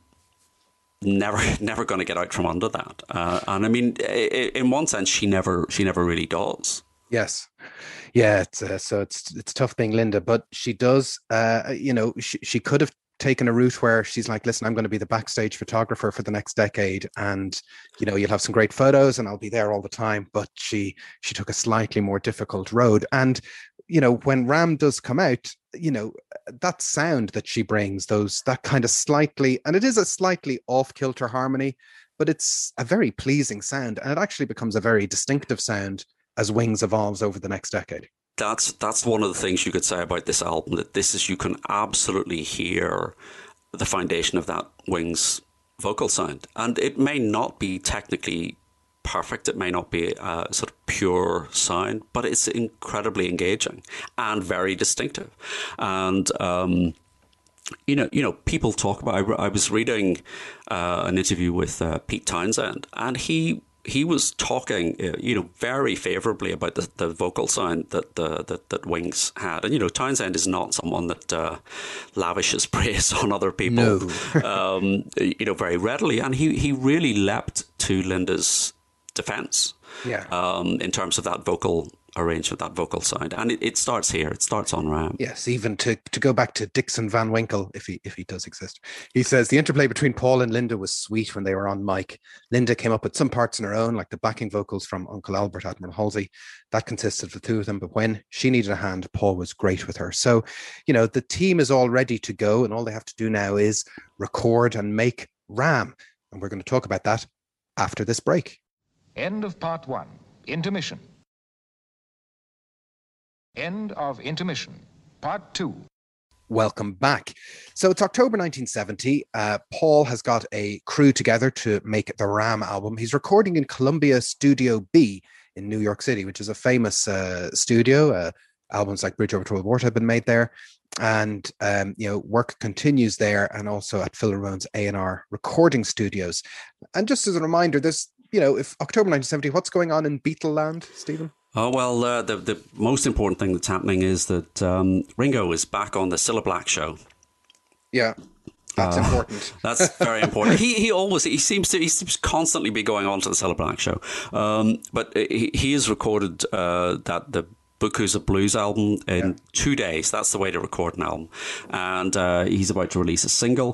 never never going to get out from under that. Uh, and I mean, in one sense, she never she never really does. Yes. Yeah. It's, uh, so it's it's tough being Linda, but she does, uh, you know, she, she could have taken a route where she's like, listen, I'm going to be the backstage photographer for the next decade, and you know, you'll have some great photos and I'll be there all the time. But she she took a slightly more difficult road. And you know, when Ram does come out, you know, that sound that she brings, those that kind of slightly, and it is a slightly off-kilter harmony, but it's a very pleasing sound, and it actually becomes a very distinctive sound as Wings evolves over the next decade. That's that's one of the things you could say about this album, that this is, you can absolutely hear the foundation of that Wings vocal sound. And it may not be technically perfect, it may not be a sort of pure sound, but it's incredibly engaging and very distinctive. And um, you know, you know, people talk about. I, I was reading uh, an interview with uh, Pete Townsend, and he. He was talking, uh, you know, very favourably about the, the vocal sound that the that, that Wings had, and you know, Townsend is not someone that uh, lavishes praise on other people, no. um, you know, very readily, and he he really leapt to Linda's defence, yeah, um, in terms of that vocal arrangement, that vocal sound, and it, it starts here. It starts on Ram. Yes, even to to go back to Dixon Van Winkle, if he if he does exist, he says the interplay between Paul and Linda was sweet when they were on mic. Linda came up with some parts on her own, like the backing vocals from Uncle Albert, Admiral Halsey. That consisted of the two of them, but when she needed a hand, Paul was great with her. So, you know, the team is all ready to go, and all they have to do now is record and make Ram, and we're going to talk about that after this break. End of part one. Intermission. End of intermission. Part two. Welcome back. So it's October nineteen seventy. Uh, Paul has got a crew together to make the Ram album. He's recording in Columbia Studio B in New York City, which is a famous uh, studio. Uh, albums like Bridge Over Troubled Water have been made there. And, um, you know, work continues there, and also at Phil Ramone's A and R recording studios. And just as a reminder, there's, you know, if October nineteen seventy, what's going on in Beatle land, Stephen? Oh, well, uh, the the most important thing that's happening is that um, Ringo is back on the Cilla Black show. Yeah, that's uh, important. That's very important. he he always he seems to he seems to constantly be going on to the Cilla Black show. Um, but he he has recorded uh, that the Bukus of Blues album in yeah. two days. That's the way to record an album, and uh, he's about to release a single.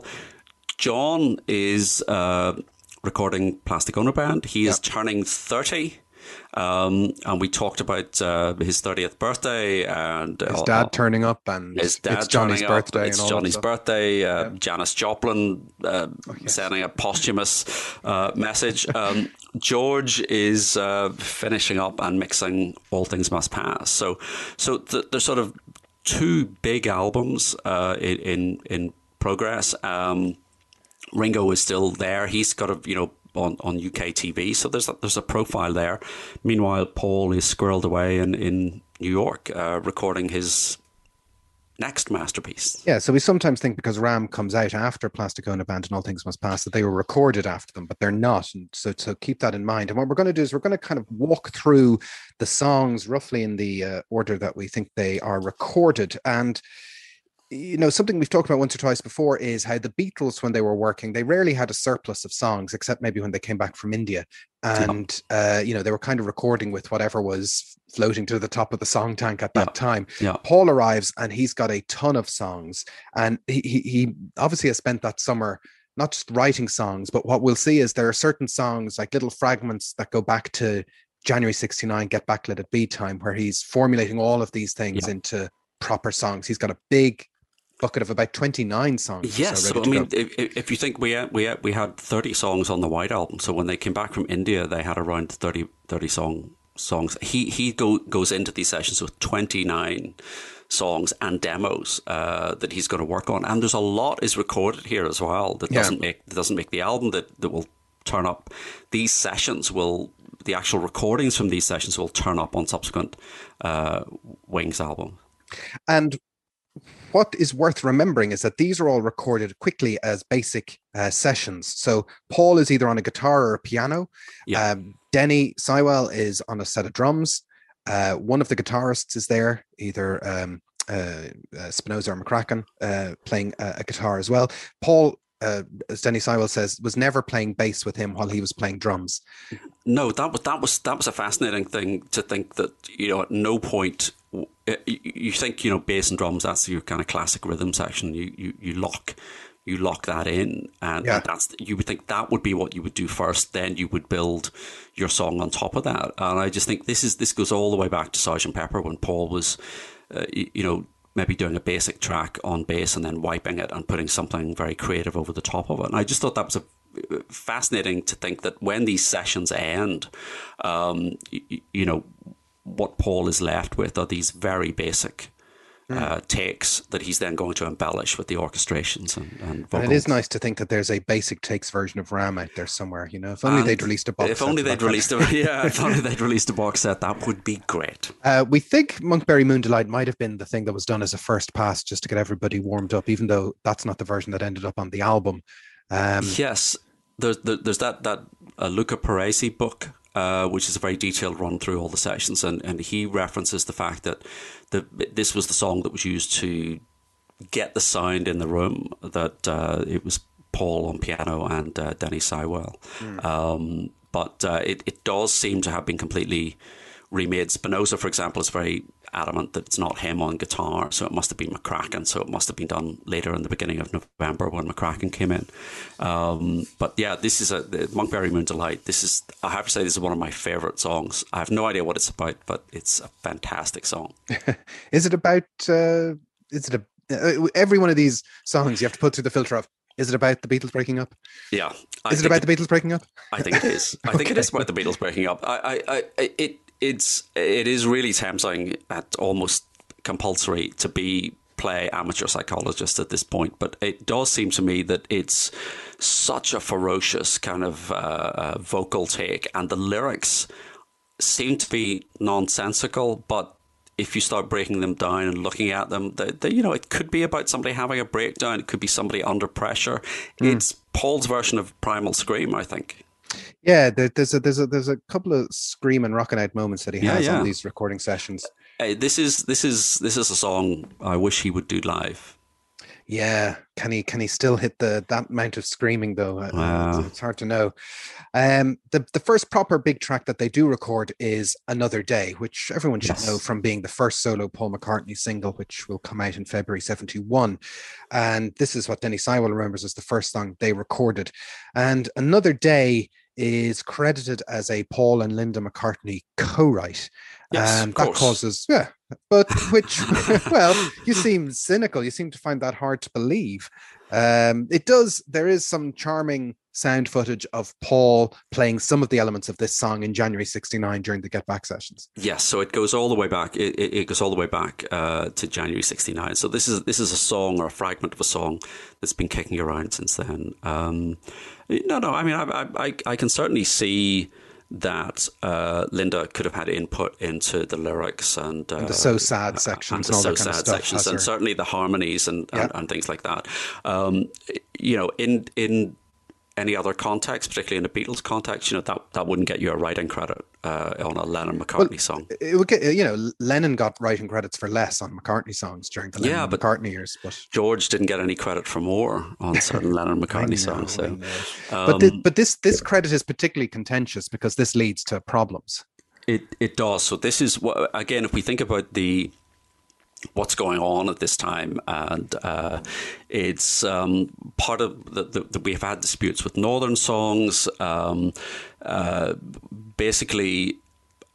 John is uh, recording Plastic Ono Band. He is yeah. turning thirty. Um, and we talked about uh, his thirtieth birthday and his dad uh, turning up, and his dad it's Johnny's turning birthday. Up. It's and all Johnny's that birthday. Uh, yeah. Janis Joplin uh, oh, yes. sending a posthumous uh, message. Um, George is uh, finishing up and mixing All Things Must Pass. So, so th- there's sort of two big albums uh, in, in in progress. Um, Ringo is still there. He's got a you know. On, on U K T V, so there's a, there's a profile there. Meanwhile, Paul is squirreled away in, in New York, uh, recording his next masterpiece. Yeah, so we sometimes think because Ram comes out after Plastic Ono Band and All Things Must Pass that they were recorded after them, but they're not. And so, so keep that in mind. And what we're going to do is we're going to kind of walk through the songs roughly in the uh, order that we think they are recorded. And you know, something we've talked about once or twice before is how the Beatles, when they were working, they rarely had a surplus of songs, except maybe when they came back from India. And, yeah. uh, you know, they were kind of recording with whatever was floating to the top of the song tank at that yeah. time. Yeah. Paul arrives and he's got a ton of songs. And he, he, he obviously has spent that summer not just writing songs, but what we'll see is there are certain songs, like little fragments that go back to January sixty-nine, Get Back, Let It Be time, where he's formulating all of these things yeah. into proper songs. He's got a big bucket of about twenty-nine songs. Yes, so, so I mean, if, if you think we had, we had, we had thirty songs on the White Album, so when they came back from India, they had around thirty, thirty song songs. He he go, goes into these sessions with twenty-nine songs and demos uh, that he's going to work on, and there's a lot is recorded here as well that doesn't yeah. make that doesn't make the album that that will turn up. These sessions will. The actual recordings from these sessions will turn up on subsequent uh, Wings album. And what is worth remembering is that these are all recorded quickly as basic uh, sessions. So Paul is either on a guitar or a piano. Yeah. Um, Denny Sywell is on a set of drums. Uh, one of the guitarists is there, either um, uh, uh, Spinoza or McCracken, uh, playing a, a guitar as well. Paul, uh, as Denny Sywell says, was never playing bass with him while he was playing drums. No, that was that was that was a fascinating thing to think that, you know, at no point you think, you know, bass and drums, that's your kind of classic rhythm section. You you, you lock you lock that in, and, yeah. and that's you would think that would be what you would do first. Then you would build your song on top of that. And I just think this is this goes all the way back to Sergeant Pepper when Paul was, uh, you, you know. maybe doing a basic track on bass and then wiping it and putting something very creative over the top of it. And I just thought that was a, fascinating to think that when these sessions end, um, you, you know, what Paul is left with are these very basic mm. uh, takes that he's then going to embellish with the orchestrations and, and vocals. And it is nice to think that there's a basic takes version of Ram out there somewhere, you know. If only and they'd released a box if set. If only they'd released a, yeah, if only they'd released a box set, that would be great. Uh, we think Monkberry Moon Delight might have been the thing that was done as a first pass just to get everybody warmed up, even though that's not the version that ended up on the album. Um, yes, there's, there's that, that uh, Luca Parisi book, Uh, which is a very detailed run through all the sessions, and, and he references the fact that the, this was the song that was used to get the sound in the room, that uh, it was Paul on piano and uh, Denny Sywell. Mm. Um, but uh, it, it does seem to have been completely remade. Spinoza, for example, is very adamant that it's not him on guitar, so it must have been McCracken, so it must have been done later in the beginning of November when McCracken came in. Um, but yeah, this is a Monkberry Moon Delight. This is, I have to say, this is one of my favourite songs. I have no idea what it's about, but it's a fantastic song. Is it about, uh, is it a, uh, every one of these songs you have to put through the filter of, is it about the Beatles breaking up? Yeah. I is it about it, the Beatles breaking up? I think it is. I think okay. It is about the Beatles breaking up. I, I, I, it, It's it is really tempting at almost compulsory to be play amateur psychologist at this point, but it does seem to me that it's such a ferocious kind of uh, uh, vocal take, and the lyrics seem to be nonsensical. But if you start breaking them down and looking at them, they, they, you know, it could be about somebody having a breakdown. It could be somebody under pressure. Mm. It's Paul's version of Primal Scream, I think. Yeah, there, there's a there's a there's a couple of scream and rocking out moments that he has yeah, yeah. on these recording sessions. Uh, this is this is this is a song I wish he would do live. Yeah, can he can he still hit the that amount of screaming though? Wow. It's, it's hard to know. Um, the the first proper big track that they do record is Another Day, which everyone should yes. know from being the first solo Paul McCartney single, which will come out in February seventy-one. And this is what Denny Sywell remembers as the first song they recorded. And Another Day is credited as a Paul and Linda McCartney co-write. Yes, and that causes, yeah, but which, well, you seem cynical. You seem to find that hard to believe. Um, it does, there is some charming sound footage of Paul playing some of the elements of this song in January sixty-nine during the Get Back sessions. Yes, so it goes all the way back. It, it, it goes all the way back uh, to January sixty-nine. So this is this is a song or a fragment of a song that's been kicking around since then. Um, no, no, I mean, I, I, I can certainly see that uh, Linda could have had input into the lyrics and, uh, and the so sad sections, and the and so all that kind sad of stuff, sections, and her. certainly the harmonies and, yeah. and, and things like that. Um, you know, in in any other context, particularly in a Beatles context, you know, that, that wouldn't get you a writing credit uh, on a Lennon-McCartney well, song. It would get, you know, Lennon got writing credits for less on McCartney songs during the yeah, but Lennon-McCartney years. But George didn't get any credit for more on certain Lennon-McCartney songs. So. Um, but this, but this this credit is particularly contentious because this leads to problems. It it does. So this is what, again, if we think about the what's going on at this time, and uh, it's um, part of the, the, the we've had disputes with Northern Songs. Um, uh, basically,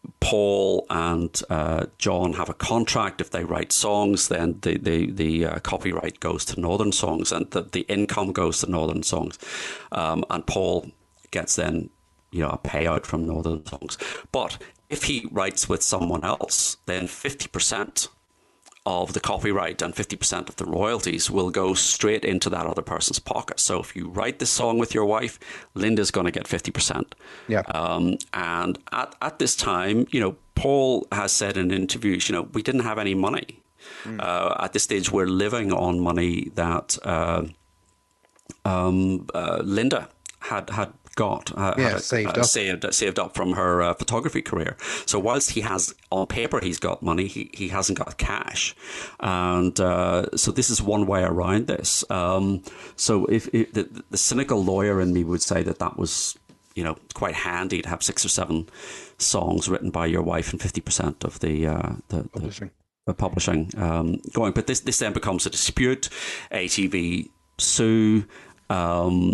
Paul and uh, John have a contract. If they write songs, then the the, the uh, copyright goes to Northern Songs, and the, the income goes to Northern Songs. Um, and Paul gets then, you know, a payout from Northern Songs. But if he writes with someone else, then fifty percent of the copyright and fifty percent of the royalties will go straight into that other person's pocket. So if you write this song with your wife, Linda's going to get fifty percent. Yeah. Um, and at, at this time, you know, Paul has said in interviews, you know, we didn't have any money. Mm. Uh, at this stage, we're living on money that uh, um, uh, Linda had had got uh, yeah, had, saved, uh, up. saved saved up from her uh, photography career. So whilst he has on paper he's got money, he, he hasn't got cash, and uh, so this is one way around this. Um, so if, if the, the cynical lawyer in me would say that that was, you know, quite handy to have six or seven songs written by your wife and fifty percent of the uh, the, publishing, the, the publishing um, going. But this this then becomes a dispute. A T V sue. Um,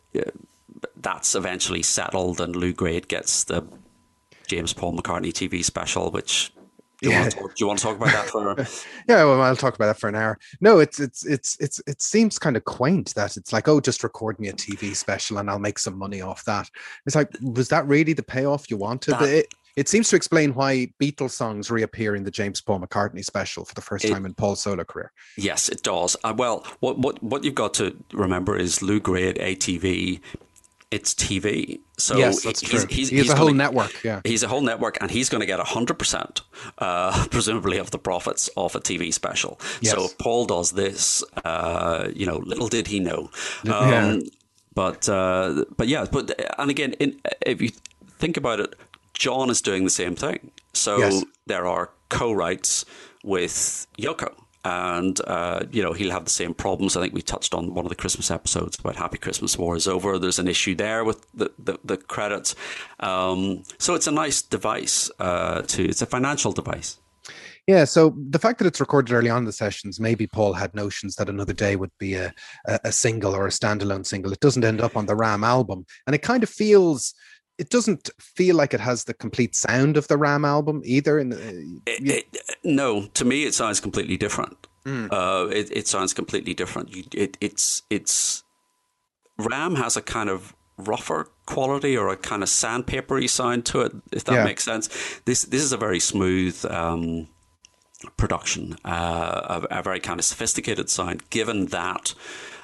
That's eventually settled, and Lou Grade gets the James Paul McCartney T V special. Which do you, yeah. want, to talk, do you want to talk about that for? Yeah, well, I'll talk about that for an hour. No, it's it's it's it's it seems kind of quaint that it's like, oh, just record me a T V special and I'll make some money off that. It's like, was that really the payoff you wanted? That, it, it seems to explain why Beatles songs reappear in the James Paul McCartney special for the first it, time in Paul's solo career. Yes, it does. Uh, well, what what what you've got to remember is Lou Grade, A T V. It's T V. So yes, that's he's, true. He's, he's, he's a whole gonna, network. Yeah, he's a whole network, and he's going to get one hundred percent, uh, presumably, of the profits of a T V special. Yes. So if Paul does this, uh, you know, little did he know. Um, yeah. But uh, but yeah, but and again, in, if you think about it, John is doing the same thing. So yes. there are co-writes with Yoko. And, uh, you know, he'll have the same problems. I think we touched on one of the Christmas episodes about Happy Christmas, War is Over. There's an issue there with the, the, the credits. Um, so it's a nice device uh, to, it's a financial device. Yeah, so the fact that it's recorded early on in the sessions, maybe Paul had notions that Another Day would be a, a, a single or a standalone single. It doesn't end up on the Ram album. And it kind of feels... It doesn't feel like it has the complete sound of the Ram album either. In the, it, it, no, to me, it sounds completely different. Mm. Uh, it, it sounds completely different. It, it's it's Ram has a kind of rougher quality or a kind of sandpapery sound to it, if that yeah. makes sense. This this is a very smooth um, production, uh, a, a very kind of sophisticated sound. Given that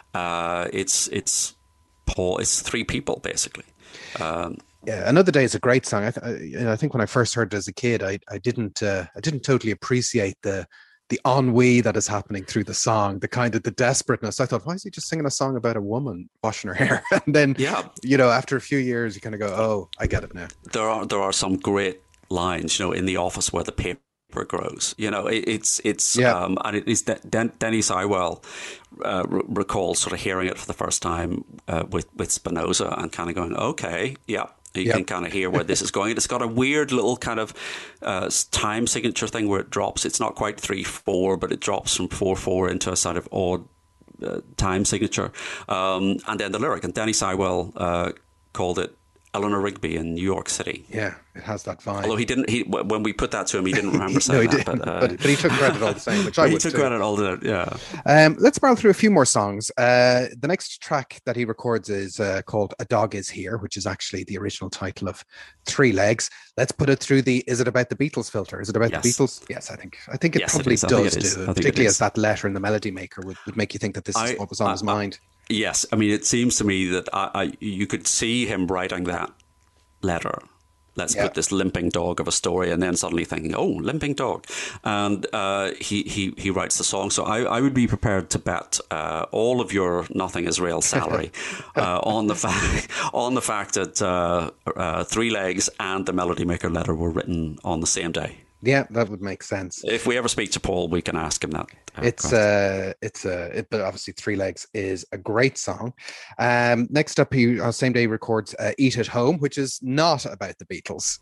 uh, it's it's Paul, it's three people basically. Um, Yeah, Another Day is a great song. I, th- I think when I first heard it as a kid, I I didn't uh, I didn't totally appreciate the the ennui that is happening through the song, the kind of the desperateness. I thought, why is he just singing a song about a woman washing her hair? And then, yeah. you know, after a few years, you kind of go, oh, I get it now. There are there are some great lines, you know, in the office where the paper grows. You know, it, it's it's yeah. um, and it is De- Den- Denny Sywell uh, r- recalls sort of hearing it for the first time uh, with with Spinoza and kind of going, okay, yeah. You yep. can kind of hear where this is going. It's got a weird little kind of uh, time signature thing where it drops. It's not quite three four, but it drops from four four into a sort of odd uh, time signature. Um, and then the lyric, and Danny Sywell uh, called it Eleanor Rigby in New York City. Yeah, it has that vibe. Although he didn't, he when we put that to him, he didn't remember saying no, he that. Didn't, but, uh, but, but he took credit all the same, which I he would took too. credit all the yeah. Um, let's barrel through a few more songs. Uh, the next track that he records is uh, called "A Dog Is Here," which is actually the original title of Three Legs. Let's put it through the "Is it about the Beatles?" filter. Is it about yes. the Beatles? Yes, I think. I think it yes, probably it does it do, particularly as that letter in the Melody Maker would, would make you think that this I, is what was on I, his mind. I, yes, I mean, it seems to me that I, I you could see him writing that letter. Let's yeah. put this limping dog of a story, and then suddenly thinking, "Oh, limping dog," and uh, he he he writes the song. So I, I would be prepared to bet uh, all of your Nothing Is Real salary uh, on the fact on the fact that uh, uh, Three Legs and the Melody Maker letter were written on the same day. Yeah, that would make sense. If we ever speak to Paul, we can ask him that. Uh, it's uh it's a uh, it, but obviously Three Legs is a great song. Um, next up, he on the same day records uh, "Eat at Home," which is not about the Beatles.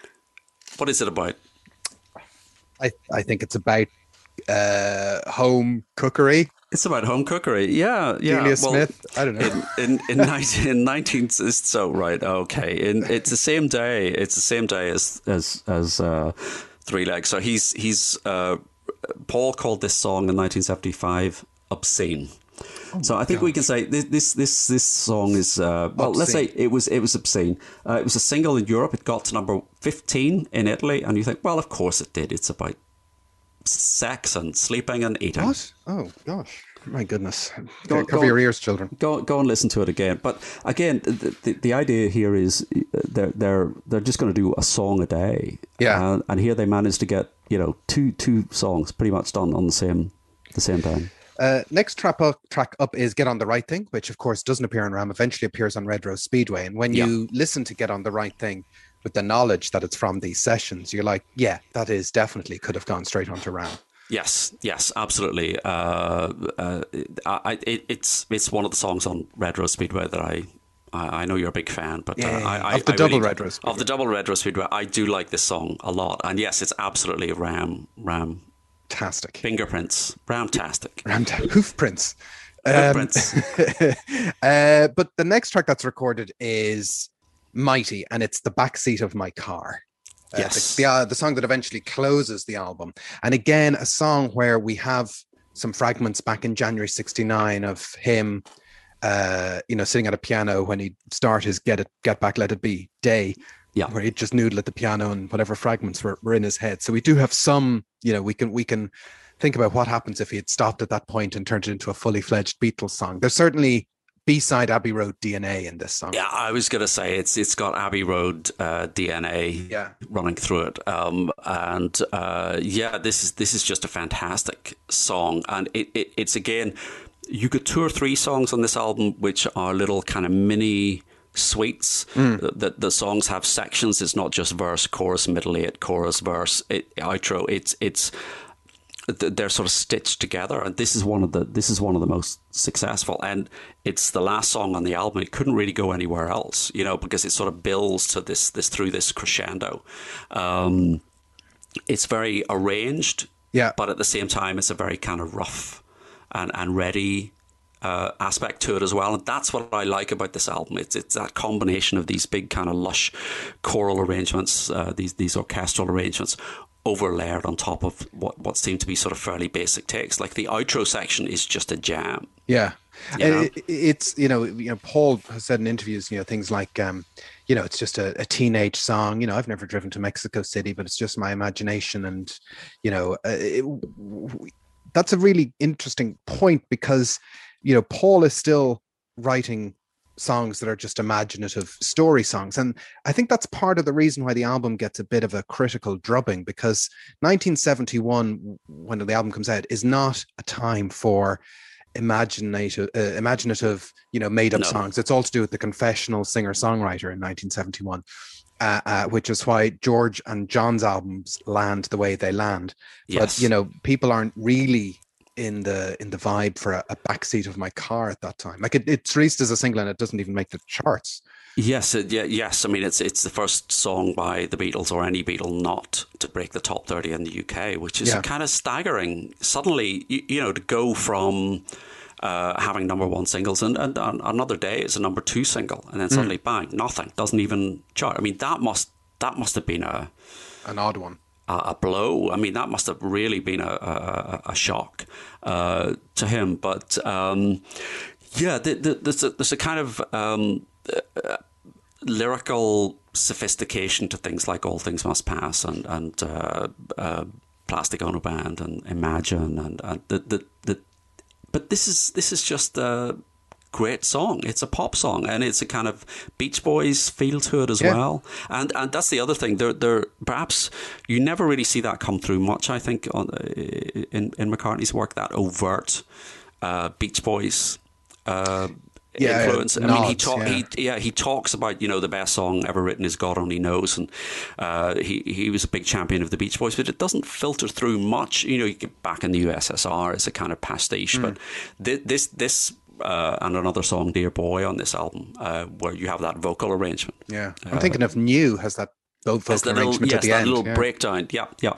What is it about? I I think it's about uh home cookery. It's about home cookery. Yeah, yeah. Delia well, Smith. I don't know. In in in, nineteen, in nineteen. So right. Okay. In it's the same day. It's the same day as as as uh, Three Legs. So he's he's uh, Paul called this song in nineteen seventy-five obscene. Oh so I think gosh. we can say this this this, this song is uh, well. Obscene. Let's say it was it was obscene. Uh, it was a single in Europe. It got to number fifteen in Italy, and you think, well, of course it did. It's about sex and sleeping and eating. What? Oh gosh, my goodness! Go, okay, cover go, your ears, children. Go go and listen to it again. But again, the the, the idea here is they're they're they're just going to do a song a day. Yeah, uh, and here they managed to get you know two two songs pretty much done on the same the same time. Uh, next track up, track up is Get on the Right Thing, which of course doesn't appear on Ram, eventually appears on Red Rose Speedway. And when yeah. you listen to Get on the Right Thing with the knowledge that it's from these sessions, you're like, yeah, that is definitely could have gone straight onto Ram. Yes, yes, absolutely. Uh, uh, I, it, it's it's one of the songs on Red Rose Speedway that I I, I know you're a big fan, but yeah, uh, I, of the I double really, Red Rose Speedway. Of the double Red Rose Speedway, I do like this song a lot. And yes, it's absolutely Ram Ram. Tastic. Fingerprints. Ram-tastic. Ram hoof prints. Um, uh, but the next track that's recorded is Mighty, and it's The Backseat of My Car. Uh, yes. The, the, uh, the song that eventually closes the album. And again, a song where we have some fragments back in January sixty-nine of him, uh, you know, sitting at a piano when he'd start his Get It, Get Back, Let It Be day. Yeah. Where he'd just noodle at the piano and whatever fragments were, were in his head. So we do have some, you know, we can we can think about what happens if he had stopped at that point and turned it into a fully fledged Beatles song. There's certainly B-side Abbey Road D N A in this song. Yeah, I was going to say it's it's got Abbey Road uh, D N A yeah. running through it. Um, and uh, yeah, this is this is just a fantastic song. And it, it it's again, you got two or three songs on this album which are little kind of mini suites. Mm. The, the songs have sections. It's not just verse, chorus, middle eight, chorus, verse, it, outro. It's it's they're sort of stitched together, and this is one of the this is one of the most successful. And it's the last song on the album. It couldn't really go anywhere else, you know, because it sort of builds to this this through this crescendo. Um, it's very arranged, yeah, but at the same time, it's a very kind of rough and and ready. Uh, aspect to it as well, and that's what I like about this album. It's it's that combination of these big kind of lush choral arrangements, uh, these these orchestral arrangements, overlaid on top of what what seem to be sort of fairly basic takes. Like the outro section is just a jam. Yeah, you know? it, it's you know you know Paul has said in interviews, you know, things like um, you know, it's just a, a teenage song. You know, I've never driven to Mexico City, but it's just my imagination, and you know, uh, it, that's a really interesting point because. You know, Paul is still writing songs that are just imaginative story songs. And I think that's part of the reason why the album gets a bit of a critical drubbing, because nineteen seventy-one, when the album comes out, is not a time for imaginative, uh, imaginative, you know, made up no. songs. It's all to do with the confessional singer-songwriter in nineteen seventy-one. Uh, uh, which is why George and John's albums land the way they land. Yes. But, you know, people aren't really in the in the vibe for a, a backseat of my car at that time. Like it, it's released as a single and it doesn't even make the charts. Yes, it, yeah, yes. I mean, it's it's the first song by the Beatles or any Beatle not to break the top thirty in the U K, which is yeah. kind of staggering. Suddenly, you, you know, to go from uh, having number one singles and, and, and another day it's a number two single, and then suddenly mm. bang, nothing, doesn't even chart. I mean, that must that must have been a an odd one. A blow. I mean, that must have really been a, a, a shock uh, to him. But um, yeah, the, the, there's, a, there's a kind of um, uh, lyrical sophistication to things like All Things Must Pass and and uh, uh, Plastic Ono Band and Imagine and, and the, the the. But this is this is just a great song. It's a pop song, and it's a kind of Beach Boys feel to it as yeah. well. And and that's the other thing. There, there perhaps you never really see that come through much. I think on in in McCartney's work, that overt uh, Beach Boys uh, yeah, influence. I nods, mean, he talk, yeah. he yeah he talks about, you know, the best song ever written is God Only Knows, and uh, he he was a big champion of the Beach Boys, but it doesn't filter through much. You know, you get back in the U S S R, it's a kind of pastiche, mm. but th- this this. Uh, and another song, Dear Boy, on this album, uh, where you have that vocal arrangement. Yeah, I'm uh, thinking of New has that vocal little, arrangement yes, at the that end. little yeah. breakdown. Yeah, yeah.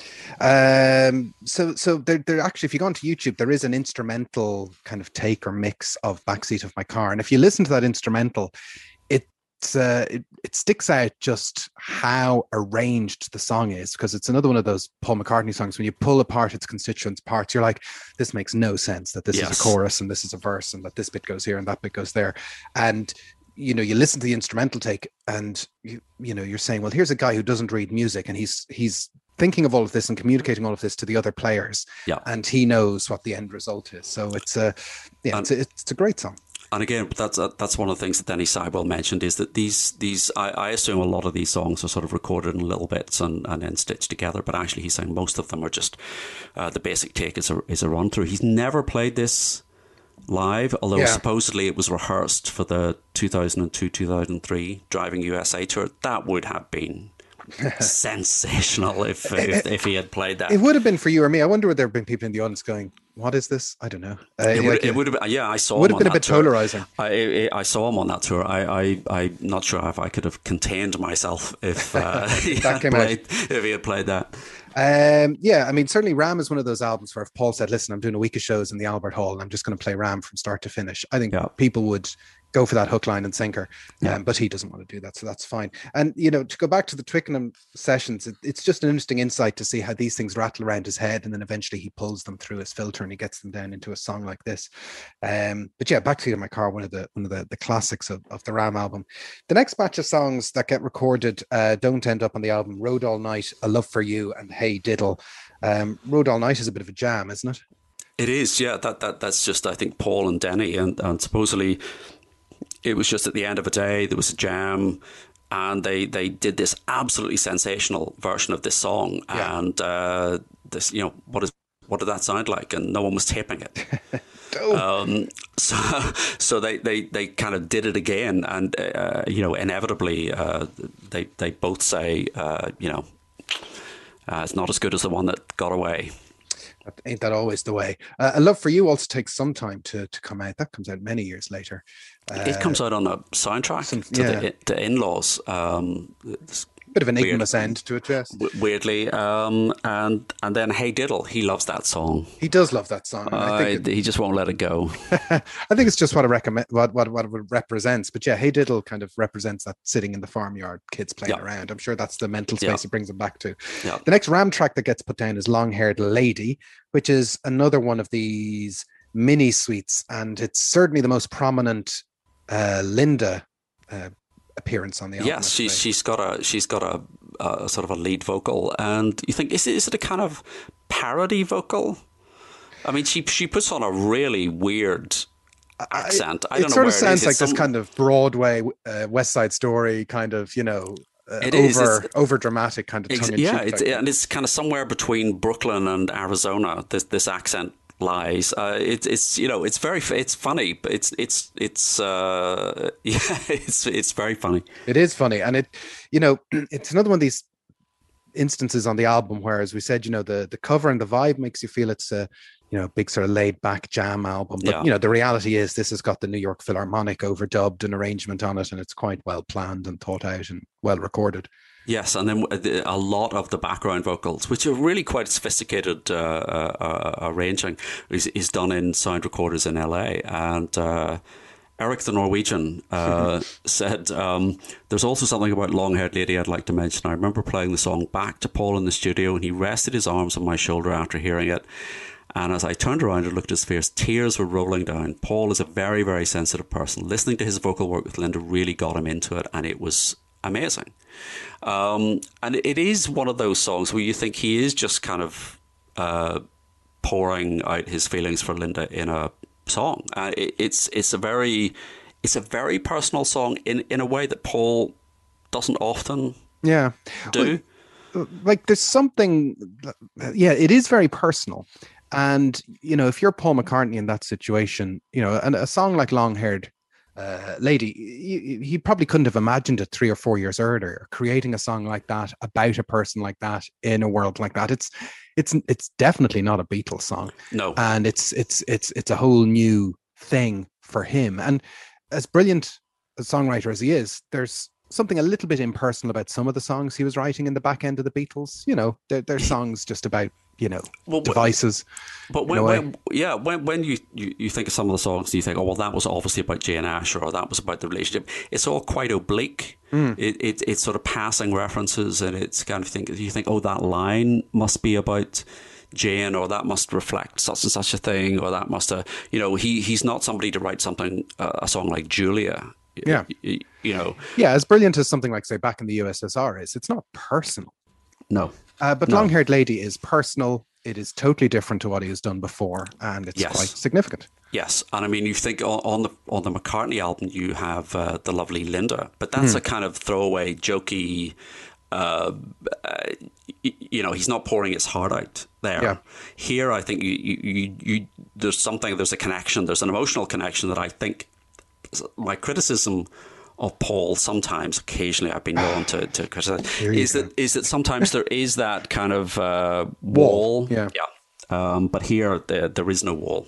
Um, so, so there, there actually, if you go onto YouTube, there is an instrumental kind of take or mix of Backseat of My Car, and if you listen to that instrumental, it's uh, it, it sticks out just how arranged the song is, because it's another one of those Paul McCartney songs when you pull apart its constituent parts, you're like, this makes no sense that this yes. is a chorus and this is a verse and that this bit goes here and that bit goes there, and you know, you listen to the instrumental take and you you know, you're saying, well, here's a guy who doesn't read music and he's he's thinking of all of this and communicating all of this to the other players, yeah. and he knows what the end result is. So it's a yeah, and, it's a, it's a great song. And again, that's uh, that's one of the things that Denny Seiwell mentioned, is that these these I, I assume a lot of these songs are sort of recorded in little bits and, and then stitched together, but actually he's saying most of them are just uh, the basic take is a is a run through. He's never played this live, although yeah. supposedly it was rehearsed for the two thousand two two thousand three Driving U S A tour. That would have been sensational if, if if he had played that. It would have been for you or me. I wonder would there have been people in the audience going, "What is this? I don't know." Uh, it, would, like, it would have been, yeah. I saw. Would him have been on a bit tour. polarizing. I, I I saw him on that tour. I I I'm not sure if I could have contained myself if uh, he that had came played out. if he had played that. Um, yeah, I mean, certainly Ram is one of those albums where if Paul said, "Listen, I'm doing a week of shows in the Albert Hall and I'm just going to play Ram from start to finish," I think yeah. people would go for that hook, line and sinker. Yeah. Um, but he doesn't want to do that, so that's fine. And, you know, to go back to the Twickenham sessions, it, it's just an interesting insight to see how these things rattle around his head and then eventually he pulls them through his filter and he gets them down into a song like this. Um, but yeah, Backseat of My Car, one of the one of the, the classics of, of the Ram album. The next batch of songs that get recorded uh, don't end up on the album: Road All Night, A Love for You, and Hey Diddle. Um, Road All Night is a bit of a jam, isn't it? It is, yeah. That that that's just, I think, Paul and Denny, and, and supposedly it was just at the end of a day, there was a jam, and they, they did this absolutely sensational version of this song. Yeah. And uh, this, you know, what is what did that sound like? And no one was taping it. um, so so they, they, they kind of did it again, and uh, you know, inevitably uh, they they both say, uh, you know, uh, it's not as good as the one that got away. Ain't that always the way? Uh, A Love for You also takes some time to, to come out. That comes out many years later. Uh, it comes out on a soundtrack some, to yeah. the to In-Laws. Um, Bit of an ignomous end to it, yes. Weirdly. Um, and and then Hey Diddle, he loves that song. He does love that song. Uh, I think it, he just won't let it go. I think it's just what it, recommend, what, what, what it represents. But yeah, Hey Diddle kind of represents that sitting in the farmyard, kids playing yeah. around. I'm sure that's the mental space yeah. it brings them back to. Yeah. The next Ram track that gets put down is Long Haired Lady, which is another one of these mini suites. And it's certainly the most prominent uh, Linda uh, appearance on the album. Yes, she's she's got a she's got a, a sort of a lead vocal, and you think, is it is it a kind of parody vocal? I mean, she she puts on a really weird accent. I, I don't it know sort where of sounds it is. like it's this some, kind of Broadway uh, West Side Story kind of, you know, uh, it over is, over dramatic kind of tongue in cheek. Yeah, it's, and it's kind of somewhere between Brooklyn and Arizona. This this accent lies. Uh, it's it's you know it's very it's funny, but it's it's it's uh, yeah it's it's very funny. It is funny, and it you know it's another one of these instances on the album where, as we said, you know the the cover and the vibe makes you feel it's a you know big sort of laid back jam album, but yeah. you know the reality is this has got the New York Philharmonic overdubbed an arrangement on it, and it's quite well planned and thought out and well recorded. Yes, and then a lot of the background vocals, which are really quite sophisticated uh, uh, arranging, is, is done in sound recorders in L A. And uh, Eric the Norwegian uh, said, um, there's also something about Long Haired Lady I'd like to mention. I remember playing the song back to Paul in the studio, and he rested his arms on my shoulder after hearing it. And as I turned around and looked at his face, tears were rolling down. Paul is a very, very sensitive person. Listening to his vocal work with Linda really got him into it, and it was amazing. Um, and it is one of those songs where you think he is just kind of uh, pouring out his feelings for Linda in a song. Uh, it, it's it's a very it's a very personal song in, in a way that Paul doesn't often yeah do. Well, like there's something, yeah, it is very personal. And you know, if you're Paul McCartney in that situation, you know, and a song like Long Haired Uh, Lady, he, he probably couldn't have imagined it three or four years earlier, creating a song like that about a person like that in a world like that. It's it's it's definitely not a Beatles song. No. And it's it's it's it's a whole new thing for him. And as brilliant a songwriter as he is, there's something a little bit impersonal about some of the songs he was writing in the back end of the Beatles. You know, they're, they're songs just about, you know, well, devices. But when, when yeah, when when you, you, you think of some of the songs, you think, oh, well, that was obviously about Jane Asher, or that was about the relationship. It's all quite oblique. Mm. It, it it's sort of passing references, and it's kind of think you think, oh, that line must be about Jane, or that must reflect such and such a thing, or that must, uh, you know, he he's not somebody to write something, uh, a song like Julia. Yeah, you, you know, yeah, as brilliant as something like, say, Back in the U S S R is, it's not personal. No, uh, but no. Long Haired Lady is personal. It is totally different to what he has done before, and it's yes. quite significant. Yes, and I mean, you think on, on the on the McCartney album, you have uh, the lovely Linda, but that's mm. a kind of throwaway, jokey. Uh, uh, you know, he's not pouring his heart out there. Yeah. Here, I think you, you, you, you, there's something, there's a connection, there's an emotional connection that I think my criticism of Paul sometimes, occasionally, I've been known to, to criticize, is that is that sometimes there is that kind of uh, wall. wall. Yeah. yeah. Um, but here, there, there is no wall.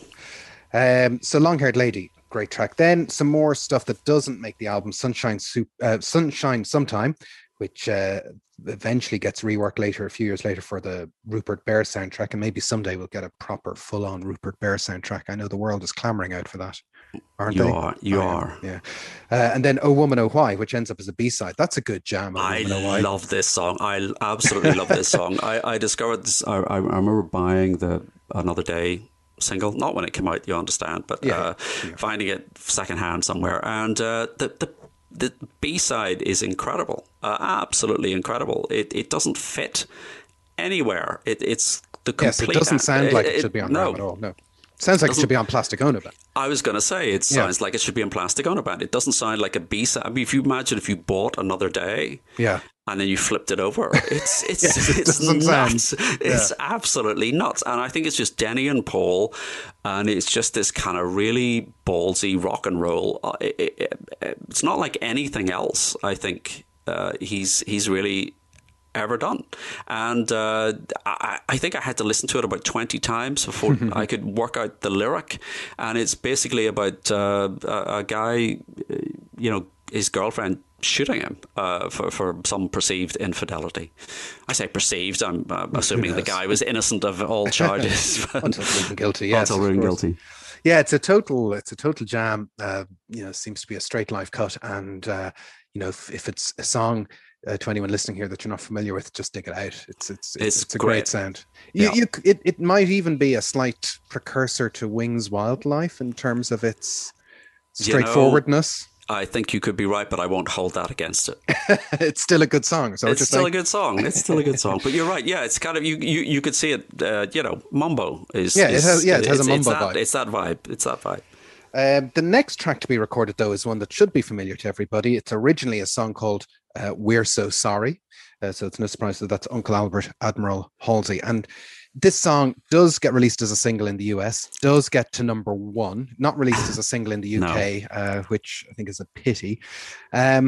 Um, so Long Haired Lady, great track. Then some more stuff that doesn't make the album, Sunshine, Soup, uh, Sunshine Sometime, which uh, eventually gets reworked later, a few years later, for the Rupert Bear soundtrack. And maybe someday we'll get a proper full-on Rupert Bear soundtrack. I know the world is clamoring out for that, aren't you they? Are, you I are. Am, yeah. Uh, and then Oh Woman, Oh Why, which ends up as a B-side. That's a good jam. Oh, I Woman, Oh Why. love this song. I absolutely love this song. I, I discovered this, I, I remember buying the Another Day single, not when it came out, you understand, but yeah, uh, yeah. finding it secondhand somewhere. And uh, the, the The B-side is incredible, uh, absolutely incredible. It it doesn't fit anywhere. It, it's the complete... Yes, it doesn't sound like it, it should be on no. Ram at all, no. It sounds like it should be on Plastic Ono Band. I was going to say, it sounds yeah. like it should be on Plastic Ono Band. It doesn't sound like a B-side. I mean, if you imagine if you bought Another Day... Yeah. And then you flipped it over. It's it's yes, it it's nuts. Sound, yeah. It's absolutely nuts. And I think it's just Denny and Paul, and it's just this kind of really ballsy rock and roll. It, it, it, it's not like anything else. I think uh, he's he's really ever done. And uh, I, I think I had to listen to it about twenty times before I could work out the lyric. And it's basically about uh, a, a guy, you know, his girlfriend shooting him uh, for, for some perceived infidelity. I say perceived, I'm uh, assuming the guy was innocent of all charges. Until proven guilty, yes. Until proven guilty. Yeah, it's a total, it's a total jam. Uh, you know, seems to be a straight life cut. And, uh, you know, if, if it's a song uh, to anyone listening here that you're not familiar with, just dig it out. It's it's it's, it's, it's a great, great sound. You, yeah. you, it, it might even be a slight precursor to Wings Wildlife in terms of its straightforwardness. You know, I think you could be right, but I won't hold that against it. It's still a good song. So it's still saying? a good song. It's still a good song. But you're right. Yeah, it's kind of you. You, you could see it. Uh, you know, Mumbo is. Yeah, is, it has. Yeah, it has it's, a Mumbo it's that, vibe. It's that vibe. It's that vibe. Um, the next track to be recorded, though, is one that should be familiar to everybody. It's originally a song called uh, "We're So Sorry," uh, so it's no surprise that that's Uncle Albert, Admiral Halsey, and this song does get released as a single in the U S, does get to number one, not released as a single in the U K, no. uh, which I think is a pity. Um,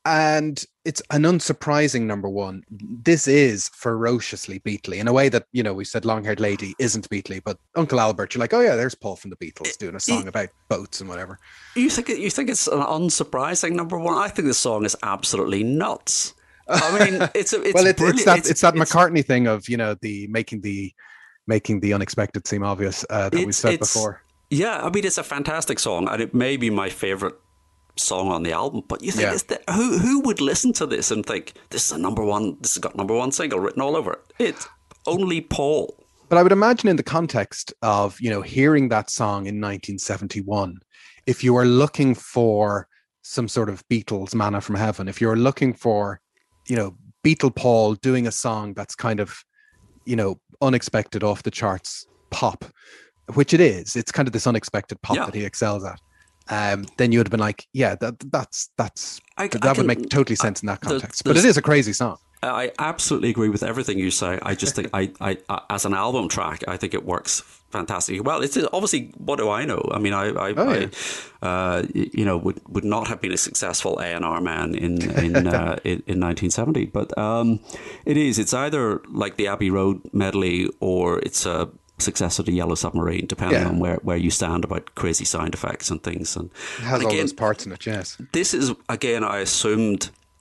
and it's an unsurprising number one. This is ferociously Beatley in a way that, you know, we said Long Haired Lady isn't Beatley, but Uncle Albert, you're like, oh yeah, there's Paul from the Beatles doing a song about boats and whatever. You think you think it's an unsurprising number one? I think this song is absolutely nuts. I mean, it's a, it's well, it, it's that it's, it's that it's, McCartney thing of, you know, the making the making the unexpected seem obvious uh, that we said before. Yeah, I mean, it's a fantastic song, and it may be my favorite song on the album. But you think, yeah. is that, who who would listen to this and think this is a number one? This has got number one single written all over it. It's only Paul. But I would imagine in the context of, you know, hearing that song in nineteen seventy-one, if you are looking for some sort of Beatles manna from heaven, if you're looking for, you know, Beatle Paul doing a song that's kind of, you know, unexpected, off the charts pop, which it is. It's kind of this unexpected pop yeah. that he excels at. Um, then you would have been like, yeah, that that's that's I, that I would can, make totally sense I, in that context. The, but it is a crazy song. I absolutely agree with everything you say. I just think, I, I, I, as an album track, I think it works fantastically well. It's obviously, what do I know? I mean, I, I, oh, yeah. I uh, you know, would, would not have been a successful A and R man in in, uh, in in nineteen seventy. But um, it is. It's either like the Abbey Road medley, or it's a successor to Yellow Submarine, depending yeah. on where, where you stand about crazy sound effects and things. And it has and all again, those parts in it. Yes. This is again, I assumed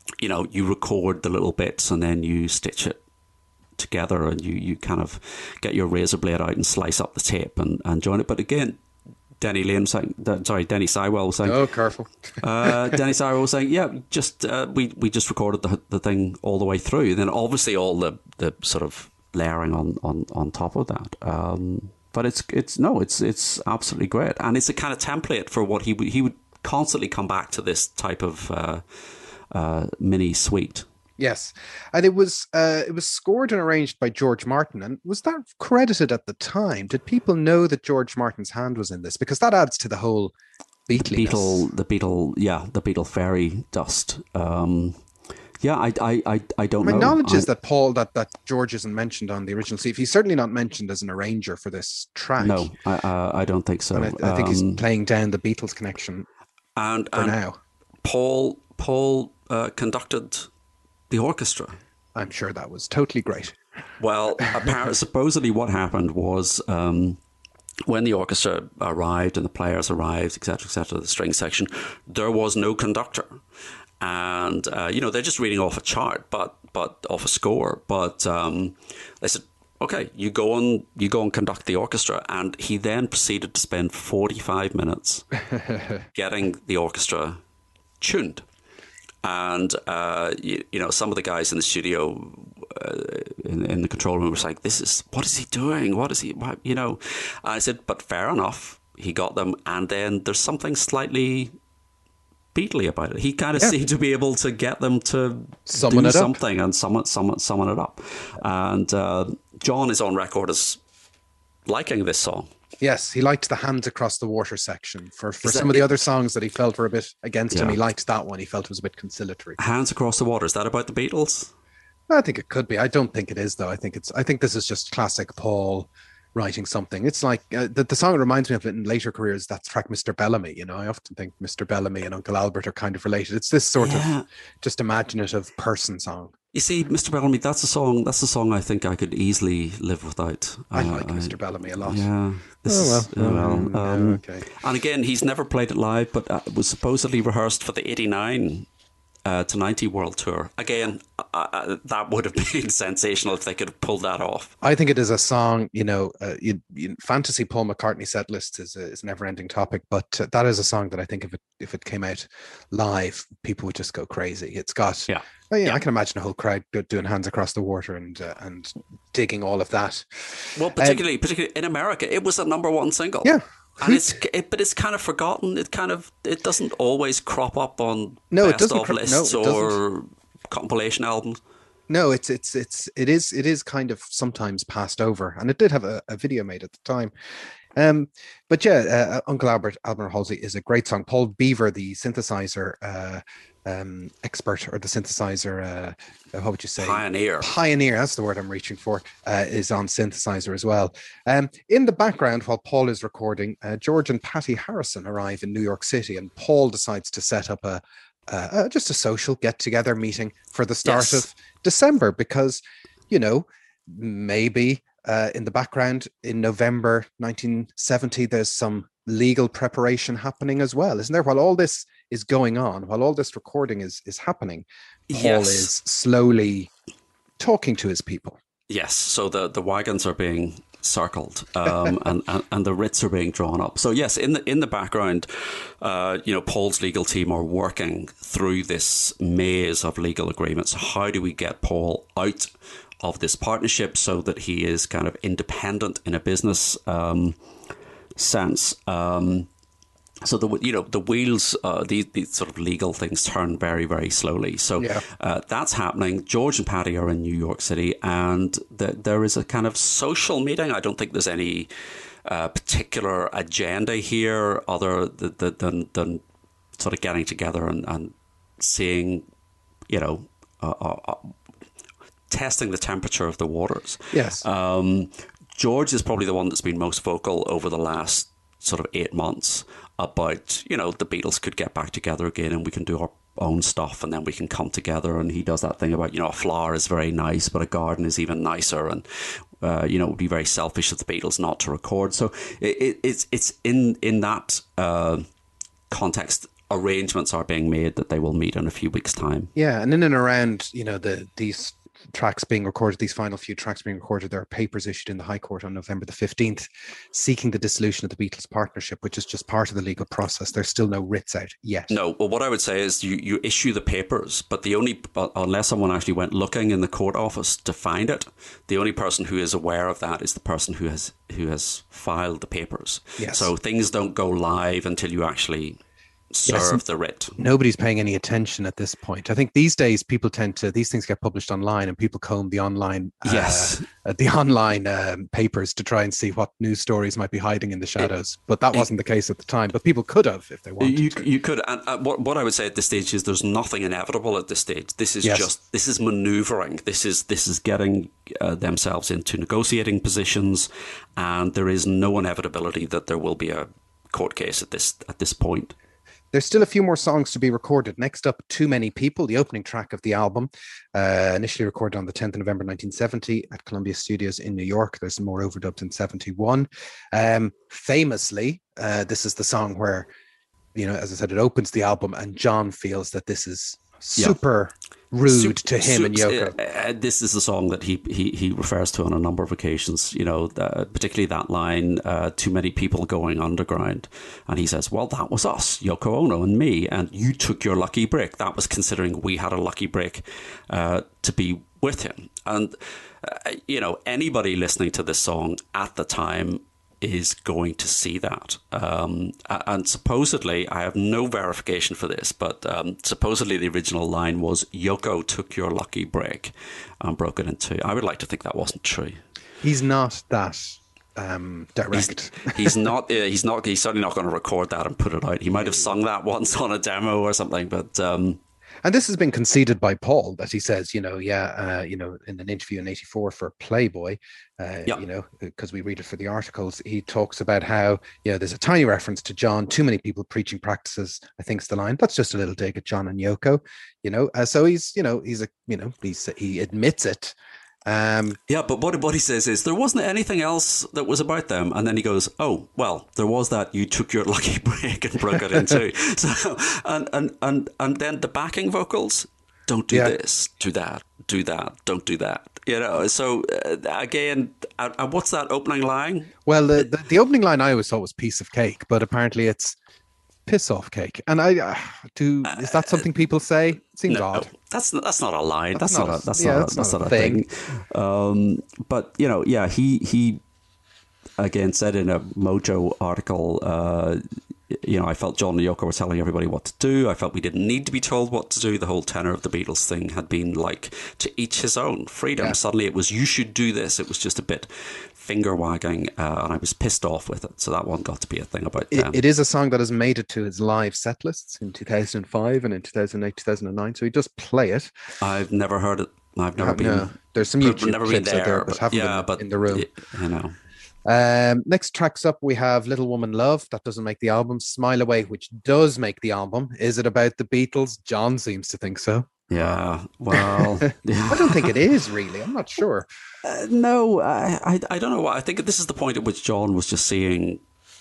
you know, you record the little bits and then you stitch it together, and you, you kind of get your razor blade out and slice up the tape and, and join it. But again, Denny Lane was saying, sorry, Denny Sywell was saying, oh, careful. uh, Denny Sywell was saying, yeah, just uh, we we just recorded the the thing all the way through. And then obviously all the, the sort of layering on, on, on top of that. Um, but it's it's no, it's it's absolutely great, and it's a kind of template for what he would he would constantly come back to this type of uh, uh, mini suite. Yes, and it was uh, it was scored and arranged by George Martin. And was that credited at the time? Did people know that George Martin's hand was in this? Because that adds to the whole Beatliness. Beatle, the Beatle, yeah, the Beatle fairy dust. Um, yeah, I, I, I, I don't My know. My knowledge I, is that Paul, that, that George isn't mentioned on the original C D. He's certainly not mentioned as an arranger for this track. No, I, uh, I don't think so. And I, I think um, he's playing down the Beatles connection and, for and now. Paul, Paul uh, conducted the orchestra. I'm sure that was totally great. Well, apparently, supposedly what happened was um, when the orchestra arrived and the players arrived, et cetera, et cetera, the string section, there was no conductor. And, uh, you know, they're just reading off a chart, but but off a score. But um, they said, okay, you go on, you go and conduct the orchestra. And he then proceeded to spend forty-five minutes getting the orchestra tuned. And, uh, you, you know, some of the guys in the studio, uh, in, in the control room, was like, this is, what is he doing? What is he, what, you know? I said, but fair enough. He got them. And then there's something slightly Beatley about it. He kind of yeah. seemed to be able to get them to summon do it something up. and summon, summon, summon it up. And uh, John is on record as liking this song. Yes, he liked the Hands Across the Water section. For, for Is some that, of the it, other songs that he felt were a bit against yeah. him, he liked that one. He felt it was a bit conciliatory. Hands Across the Water, is that about the Beatles? I think it could be. I don't think it is, though. I think it's. I think this is just classic Paul writing something. It's like uh, the, the song reminds me of it in later careers. That track, Mister Bellamy. You know, I often think Mister Bellamy and Uncle Albert are kind of related. It's this sort yeah. of just imaginative person song. You see, Mister Bellamy, that's a song. That's a song I think I could easily live without. I uh, like I, Mister Bellamy a lot. Yeah. This oh well. Is, oh, well um, yeah, okay. And again, he's never played it live, but uh, was supposedly rehearsed for the eighty-nine uh, to ninety World Tour. Again, uh, uh, that would have been sensational if they could have pulled that off. I think it is a song. You know, uh, you, you, fantasy Paul McCartney set list is a, is a never-ending topic, but uh, that is a song that I think if it if it came out live, people would just go crazy. It's got yeah. Oh, yeah, yeah, I can imagine a whole crowd doing Hands Across the Water and uh, and digging all of that. Well, particularly um, particularly in America, it was a number one single. Yeah, and it's it, but it's kind of forgotten. It kind of it doesn't always crop up on no, best it doesn't of cro- lists no, it or doesn't. compilation albums. No, it's it's it's it is it is kind of sometimes passed over, and it did have a, a video made at the time. Um, but yeah, uh, Uncle Albert, Albert Halsey is a great song. Paul Beaver, the synthesizer uh, um, expert, or the synthesizer, uh, what would you say? Pioneer. Pioneer, that's the word I'm reaching for, uh, is on synthesizer as well. Um, in the background, while Paul is recording, uh, George and Patty Harrison arrive in New York City, and Paul decides to set up a uh, uh, just a social get-together meeting for the start yes. of December, because, you know, maybe... Uh, in the background, in November nineteen seventy, there's some legal preparation happening as well, isn't there? While all this is going on, while all this recording is is happening, Paul yes. is slowly talking to his people. Yes, so the, the wagons are being circled um, and, and, and the writs are being drawn up. So yes, in the in the background, uh, you know, Paul's legal team are working through this maze of legal agreements. How do we get Paul out of this partnership so that he is kind of independent in a business um, sense? Um, so the you know the wheels, uh, these, these sort of legal things turn very very slowly. So yeah. uh, that's happening. George and Patty are in New York City, and the, there is a kind of social meeting. I don't think there's any uh, particular agenda here other than, than than sort of getting together and, and seeing, you know. Uh, uh, testing the temperature of the waters. Yes. Um, George is probably the one that's been most vocal over the last sort of eight months about, you know, the Beatles could get back together again and we can do our own stuff and then we can come together. And he does that thing about, you know, a flower is very nice, but a garden is even nicer. And, uh, you know, it would be very selfish of the Beatles not to record. So it, it, it's it's in, in that uh, context arrangements are being made that they will meet in a few weeks' time. Yeah, and in and around, you know, the these tracks being recorded, these final few tracks being recorded, there are papers issued in the High Court on November the fifteenth seeking the dissolution of the Beatles partnership, which is just part of the legal process. There's still no writs out yet. No, well, what I would say is you, you issue the papers, but the only, unless someone actually went looking in the court office to find it, the only person who is aware of that is the person who has who has filed the papers. Yes. So things don't go live until you actually serve yes. the writ. Nobody's paying any attention at this point. I think these days people tend to, these things get published online and people comb the online yes uh, the online um, papers to try and see what news stories might be hiding in the shadows. It, but that wasn't it, the case at the time. But people could have if they wanted you, to. You could. And uh, what, what I would say at this stage is there's nothing inevitable at this stage. This is yes. just, this is maneuvering. This is, this is getting uh, themselves into negotiating positions, and there is no inevitability that there will be a court case at this at this point. There's still a few more songs to be recorded. Next up, Too Many People, the opening track of the album, uh, initially recorded on the tenth of November nineteen seventy at Columbia Studios in New York. There's more overdubbed in seventy-one. Um, famously, uh, this is the song where, you know, as I said, it opens the album and John feels that this is super yeah. rude super, to him super, and Yoko. Uh, this is the song that he, he he refers to on a number of occasions, you know, the, particularly that line, uh, too many people going underground. And he says, well, that was us, Yoko Ono and me, and you took your lucky break. That was considering we had a lucky break uh, to be with him. And, uh, you know, anybody listening to this song at the time is going to see that. Um, and supposedly, I have no verification for this, but um, supposedly the original line was, Yoko took your lucky break and broke it in two. I would like to think that wasn't true. He's not that um, direct. He's, he's not, uh, he's not, he's certainly not going to record that and put it out. He might have sung that once on a demo or something, but... Um, And this has been conceded by Paul, that he says, you know, yeah, uh, you know, in an interview in eighty-four for Playboy, uh, yeah. you know, because we read it for the articles, he talks about how, you know, there's a tiny reference to John, too many people preaching practices, I think's the line. That's just a little dig at John and Yoko, you know. Uh, so he's, you know, he's a, you know, he's, he admits it. Um, yeah, but what, what he says is there wasn't anything else that was about them. And then he goes, oh, well, there was that you took your lucky break and broke it in two. So, and, and, and, and then the backing vocals, don't do yeah. this, do that, do that, don't do that. You know, so uh, again, uh, uh, what's that opening line? Well, the, the, the opening line I always thought was piece of cake, but apparently it's piss off cake. And I uh, do, is that something people say? It seems no, odd. That's that's not a line. That's, that's not, not a that's yeah, not that's, a, that's not, not a a thing. thing. Um, but you know, yeah, he he again said in a Mojo article, uh, you know, I felt John and Yoko were telling everybody what to do. I felt we didn't need to be told what to do. The whole tenor of the Beatles thing had been like, to each his own, freedom. Yeah. Suddenly it was, you should do this. It was just a bit finger wagging, uh, and I was pissed off with it. So that one got to be a thing about them. It, it is a song that has made it to his live set lists in two thousand five and in two thousand eight, two thousand nine. So he does play it. I've never heard it. I've never no, been. No. There's some YouTube never clips been there, out there, but haven't yeah, been but in the room. You know. Um, next tracks up, we have Little Woman Love. That doesn't make the album. Smile Away, which does make the album. Is it about the Beatles? John seems to think so. Yeah, well... I don't think it is, really. I'm not sure. Uh, no, I, I I don't know. I think this is the point at which John was just seeing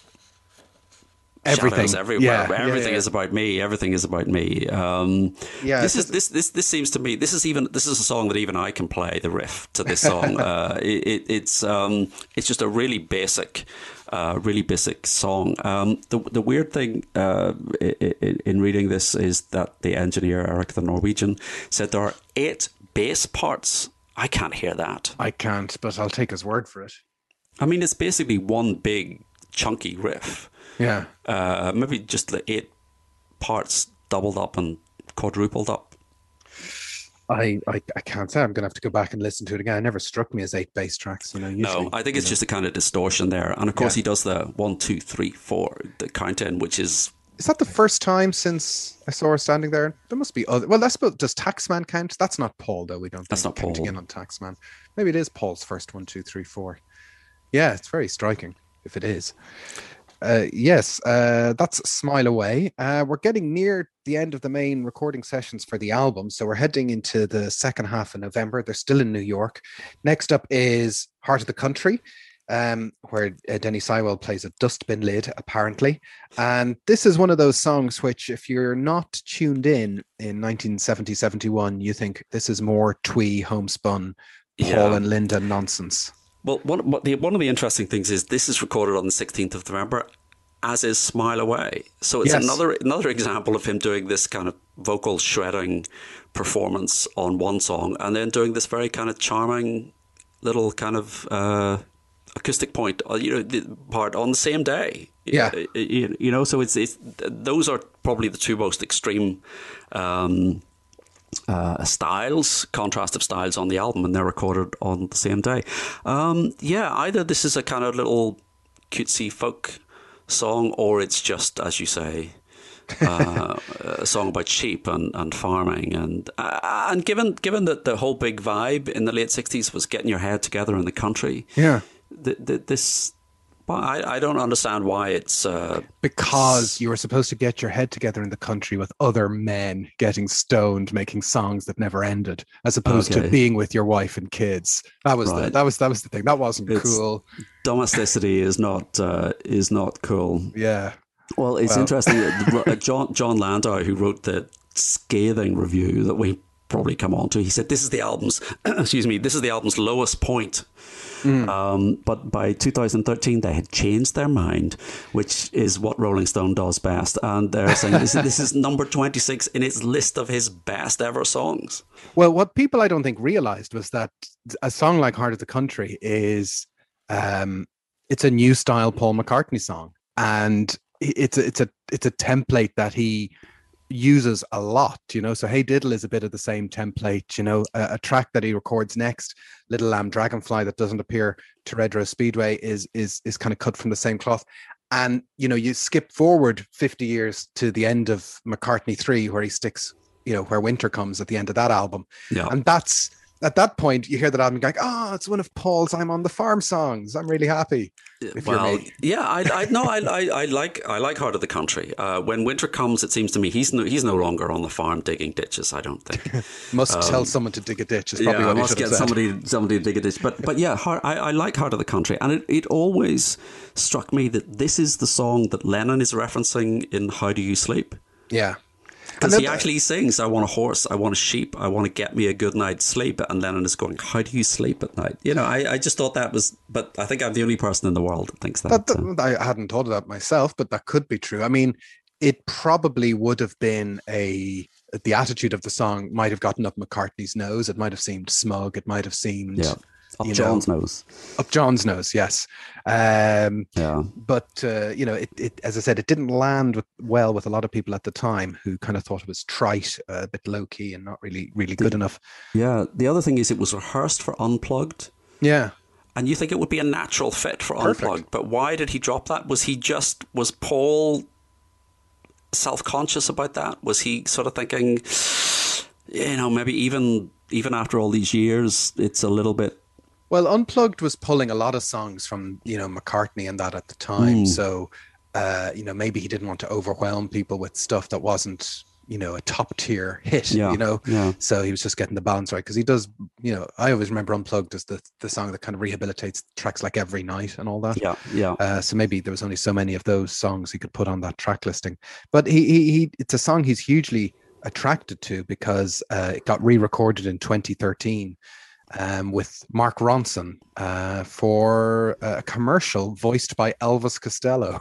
everything everywhere. Yeah, everything yeah, yeah. is about me. Everything is about me. Um, yeah, this is this this this seems to me. This is even this is a song that even I can play the riff to this song. uh, it, it, it's um, it's just a really basic. Uh, really basic song. Um, the the weird thing uh, in, in reading this is that the engineer Eric the Norwegian said there are eight bass parts. I can't hear that. I can't, but I'll take his word for it. I mean, it's basically one big chunky riff. Yeah. Uh, maybe just the eight parts doubled up and quadrupled up. I, I, I can't say. I'm going to have to go back and listen to it again. It never struck me as eight bass tracks. You know, usually, no, I think it's know. just a kind of distortion there. And of course, yeah. he does the one, two, three, four, the count in, which is. Is that the first time since I saw her standing there? There must be other. Well, that's about. Does Taxman count? That's not Paul, though. We don't. That's not Paul. In on Taxman. Maybe it is Paul's first one, two, three, four. Yeah, it's very striking if it is. Uh, yes, uh, that's Smile Away. Uh, we're getting near the end of the main recording sessions for the album, so we're heading into the second half of November. They're still in New York. Next up is Heart of the Country. um, where uh, Denny Sywell plays a dustbin lid, apparently. And this is one of those songs which, if you're not tuned in in nineteen seventy, seventy-one, you think this is more twee, homespun, Paul Yeah. and Linda nonsense. Well, one, what the, one of the interesting things is this is recorded on the sixteenth of November, as is Smile Away. So it's Yes. another another example of him doing this kind of vocal shredding performance on one song and then doing this very kind of charming little kind of uh, acoustic point, uh, you know, the part on the same day. Yeah. You, you know, so it's, it's those are probably the two most extreme um, uh, styles, contrast of styles on the album, and they're recorded on the same day. Um, yeah, either this is a kind of little cutesy folk song, or it's just, as you say, uh, a song about sheep and, and farming, and uh, and given given that the whole big vibe in the late sixties was getting your head together in the country, Yeah. th- th- this. Well, I, I don't understand why it's uh, Because you were supposed to get your head together in the country with other men getting stoned, making songs that never ended, as opposed Okay. to being with your wife and kids. That was the Right. that was that was the thing. That wasn't It's- cool. domesticity is not uh, is not cool. Yeah. Well, it's Well. interesting. that, uh, John John Landau, who wrote the scathing review that we probably come on to, he said this is the album's excuse me, this is the album's lowest point. Um, but by two thousand thirteen, they had changed their mind, which is what Rolling Stone does best, and they're saying this, this is number twenty-six in its list of his best ever songs. Well, what people I don't think realized was that a song like Heart of the Country is um it's a new style Paul McCartney song, and it's a, it's a it's a template that he uses a lot, you know. So Hey Diddle is a bit of the same template, you know. A, a track that he records next, Little Lamb Dragonfly, that doesn't appear to Red Rose Speedway, is is is kind of cut from the same cloth. And you know, you skip forward fifty years to the end of McCartney three, where he sticks, you know, Where Winter Comes at the end of that album. Yeah. And that's at that point you hear that album going, oh, it's one of Paul's I'm on the Farm songs. I'm really happy. If you're Well, me. yeah, I, I no, I, I, I like, I like Heart of the Country. Uh, when winter comes, it seems to me he's no, he's no longer on the farm digging ditches. I don't think. Must tell someone to dig a ditch is Yeah, probably I what he must should have get said. somebody, somebody to dig a ditch. But, but yeah, Heart, I, I like Heart of the Country, and it, it always struck me that this is the song that Lennon is referencing in How Do You Sleep. Yeah. Because And he then- actually sings, I want a horse, I want a sheep, I want to get me a good night's sleep. And Lennon is going, how do you sleep at night? You know, I, I just thought that was, but I think I'm the only person in the world that thinks that. That, so. that- I hadn't thought of that myself, but that could be true. I mean, it probably would have been a the attitude of the song might have gotten up McCartney's nose. It might have seemed smug. It might have seemed Yeah. Up you John's know, nose. up John's nose. Yes, um, Yeah. but uh, you know, it, it as I said, it didn't land with, well with a lot of people at the time who kind of thought it was trite, uh, a bit low key, and not really really good enough. Yeah. The other thing is it was rehearsed for Unplugged. Yeah. And you think it would be a natural fit for Perfect. Unplugged. But why did he drop that? Was he just, was Paul self-conscious about that? Was he sort of thinking, you know, maybe even even after all these years, it's a little bit... Well, Unplugged was pulling a lot of songs from, you know, McCartney and that at the time. Mm. So, uh, you know, maybe he didn't want to overwhelm people with stuff that wasn't, you know, a top tier hit, Yeah, you know? yeah. So he was just getting the balance right. Because he does, you know, I always remember Unplugged as the, the song that kind of rehabilitates tracks like Every Night and all that. Yeah, yeah. Uh, so maybe there was only so many of those songs he could put on that track listing. But he, he, he it's a song he's hugely attracted to because uh, it got re-recorded in twenty thirteen um, with Mark Ronson uh, for a commercial voiced by Elvis Costello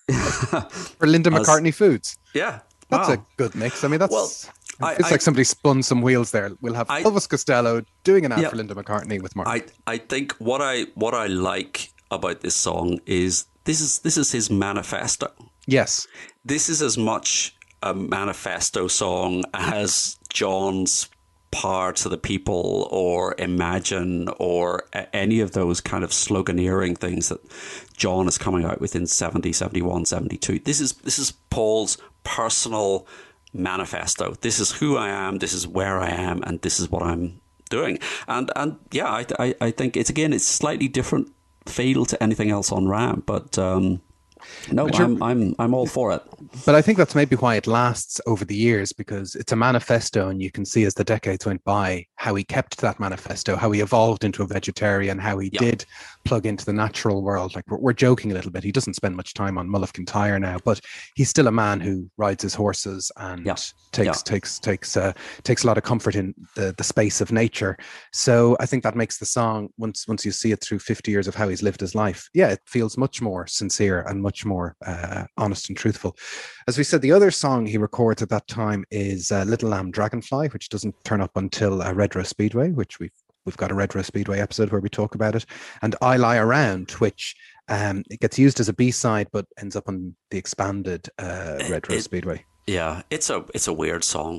for Linda As- McCartney Foods. Yeah. That's Wow. a good mix. I mean, that's... Well, I- it's I- like somebody spun some wheels there. We'll have I- Elvis Costello doing an ad Yeah. for Linda McCartney with Mark. I, I think what I what I like about this song is this is this is his manifesto. yes. This is as much a manifesto song as John's Power to the People or Imagine or a- any of those kind of sloganeering things that John is coming out with in seventy, seventy-one, seventy-two. This is this is Paul's personal manifesto. This is who I am, this is where I am, and this is what I'm doing. And and yeah, I I, I think it's again it's slightly different feel to anything else on Ram, but um No, I'm I'm I'm all for it. But I think that's maybe why it lasts over the years, because it's a manifesto, and you can see as the decades went by how he kept that manifesto, how he evolved into a vegetarian, how he yep. did plug into the natural world. Like we're, we're joking a little bit. He doesn't spend much time on Mull of Kintyre now, but he's still a man who rides his horses and yep. takes yep. takes takes uh, takes a lot of comfort in the, the space of nature. So I think that makes the song, once once you see it through fifty years of how he's lived his life, yeah, it feels much more sincere and much more uh, honest and truthful. As we said, the other song he records at that time is uh, Little Lamb Dragonfly, which doesn't turn up until uh, Red Rose Speedway, which we've we've got a Red Rose Speedway episode where we talk about it, and I Lie Around, which um, it gets used as a B-side but ends up on the expanded uh, Red Rose it, Speedway. Yeah, it's a it's a weird song.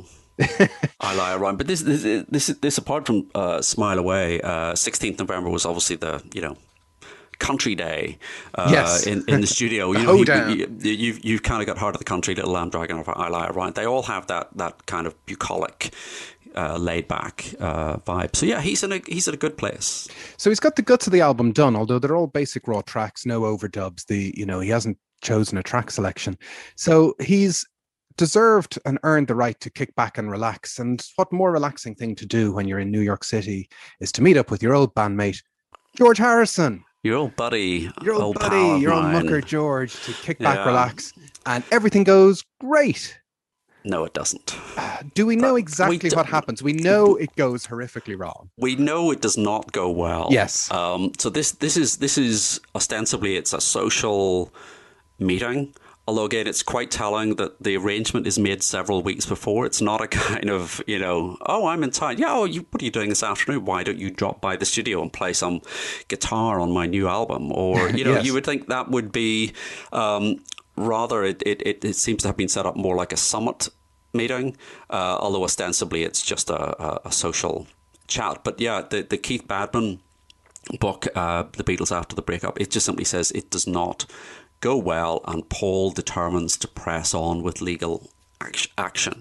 I Lie Around, but this this this, this apart from uh, Smile Away, uh, sixteenth of November was obviously the you know. country day uh, yes. in, in the studio. the you know, you, you, you've, you've kind of got Heart of the Country, Little Lamb Dragon, or I Lie Around. They all have that that kind of bucolic, uh, laid back uh, vibe. So yeah, he's in a he's at a good place. So he's got the guts of the album done, although they're all basic raw tracks, no overdubs. The you know he hasn't chosen a track selection, so he's deserved and earned the right to kick back and relax. And what more relaxing thing to do when you're in New York City is to meet up with your old bandmate George Harrison. Your old buddy, your old, old buddy, your old mucker George, to kick back, yeah. relax, and everything goes great. No, it doesn't. Uh, do we know exactly we what happens? We know it goes horrifically wrong. We know it does not go well. Yes. Um, so this this is this is ostensibly it's a social meeting. Although, again, it's quite telling that the arrangement is made several weeks before. It's not a kind of, you know, oh, I'm in town. Yeah, oh, you, what are you doing this afternoon? Why don't you drop by the studio and play some guitar on my new album? Or, you know, yes. you would think that would be, um, rather, it, it, it seems to have been set up more like a summit meeting, uh, although ostensibly it's just a, a, a social chat. But yeah, the, the Keith Badman book, uh, The Beatles After the Breakup, it just simply says it does not go well, and Paul determines to press on with legal action.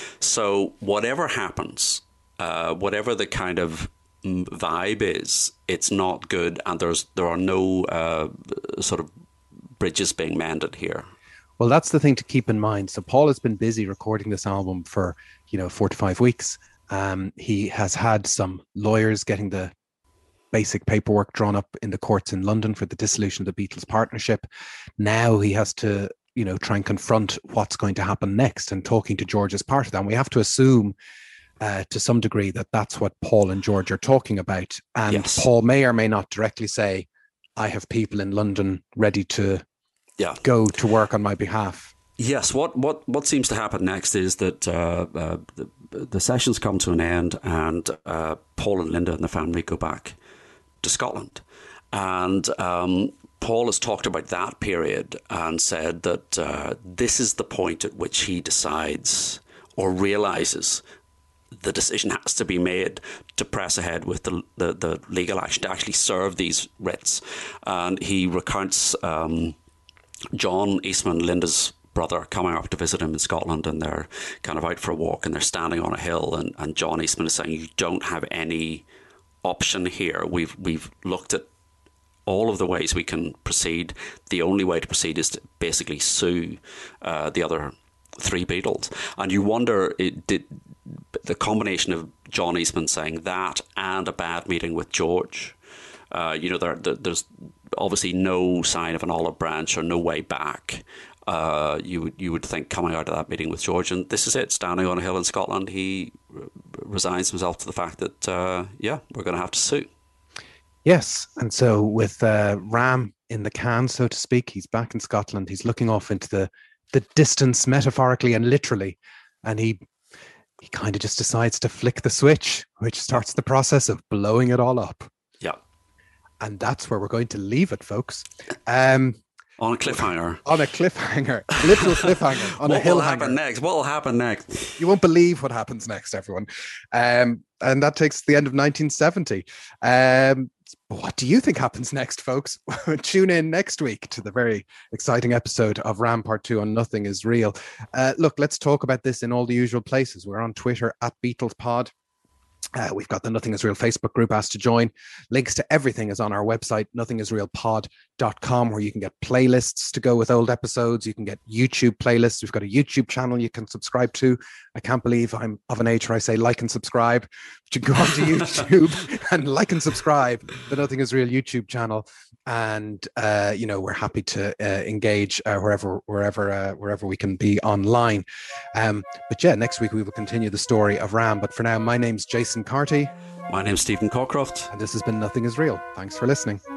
So whatever happens, uh, whatever the kind of vibe is, it's not good, and there's there are no uh, sort of bridges being mended here. Well, that's the thing to keep in mind. So Paul has been busy recording this album for you know four to five weeks. Um, he has had some lawyers getting the basic paperwork drawn up in the courts in London for the dissolution of the Beatles partnership. Now he has to, you know, try and confront what's going to happen next, and talking to George as part of that. And we have to assume uh, to some degree that that's what Paul and George are talking about. And yes. Paul may or may not directly say, I have people in London ready to yeah. go to work on my behalf. Yes, what, what, what seems to happen next is that uh, uh, the, the sessions come to an end, and uh, Paul and Linda and the family go back to Scotland. And um, Paul has talked about that period and said that uh, this is the point at which he decides or realizes the decision has to be made to press ahead with the, the, the legal action to actually serve these writs. And he recounts um, John Eastman, Linda's brother, coming up to visit him in Scotland, and they're kind of out for a walk, and they're standing on a hill, and, and John Eastman is saying, you don't have any option here. We've we've looked at all of the ways we can proceed. The only way to proceed is to basically sue uh, the other three Beatles. And you wonder, it did the combination of John Eastman saying that and a bad meeting with George. Uh, you know, there, there there's obviously no sign of an olive branch or no way back. Uh, you would you would think coming out of that meeting with George, and this is it. Standing on a hill in Scotland, he r- resigns himself to the fact that uh, yeah, we're going to have to sue. Yes, and so with uh, Ram in the can, so to speak, he's back in Scotland. He's looking off into the the distance, metaphorically and literally, and he he kind of just decides to flick the switch, which starts the process of blowing it all up. Yeah, and that's where we're going to leave it, folks. Um, On a cliffhanger. On a cliffhanger. Literal cliffhanger. On what a hill will hanger. happen next? What will happen next? You won't believe what happens next, everyone. Um, and that takes the end of nineteen seventy. Um, what do you think happens next, folks? Tune in next week to the very exciting episode of Ram Part two on Nothing Is Real. Uh, look, let's talk about this in all the usual places. We're on Twitter at BeatlesPod. Uh, we've got the Nothing Is Real Facebook group. Asked to join. Links to everything is on our website, nothing is real pod dot com, where you can get playlists to go with old episodes. You can get YouTube playlists. We've got a YouTube channel you can subscribe to. I can't believe I'm of an age where I say like and subscribe. But you can go onto YouTube and like and subscribe the Nothing Is Real YouTube channel. And, uh, you know, we're happy to uh, engage uh, wherever wherever, uh, wherever we can be online. Um, but yeah, next week we will continue the story of Ram. But for now, my name's Jason Carty. My name's Stephen Cockcroft. And this has been Nothing Is Real. Thanks for listening.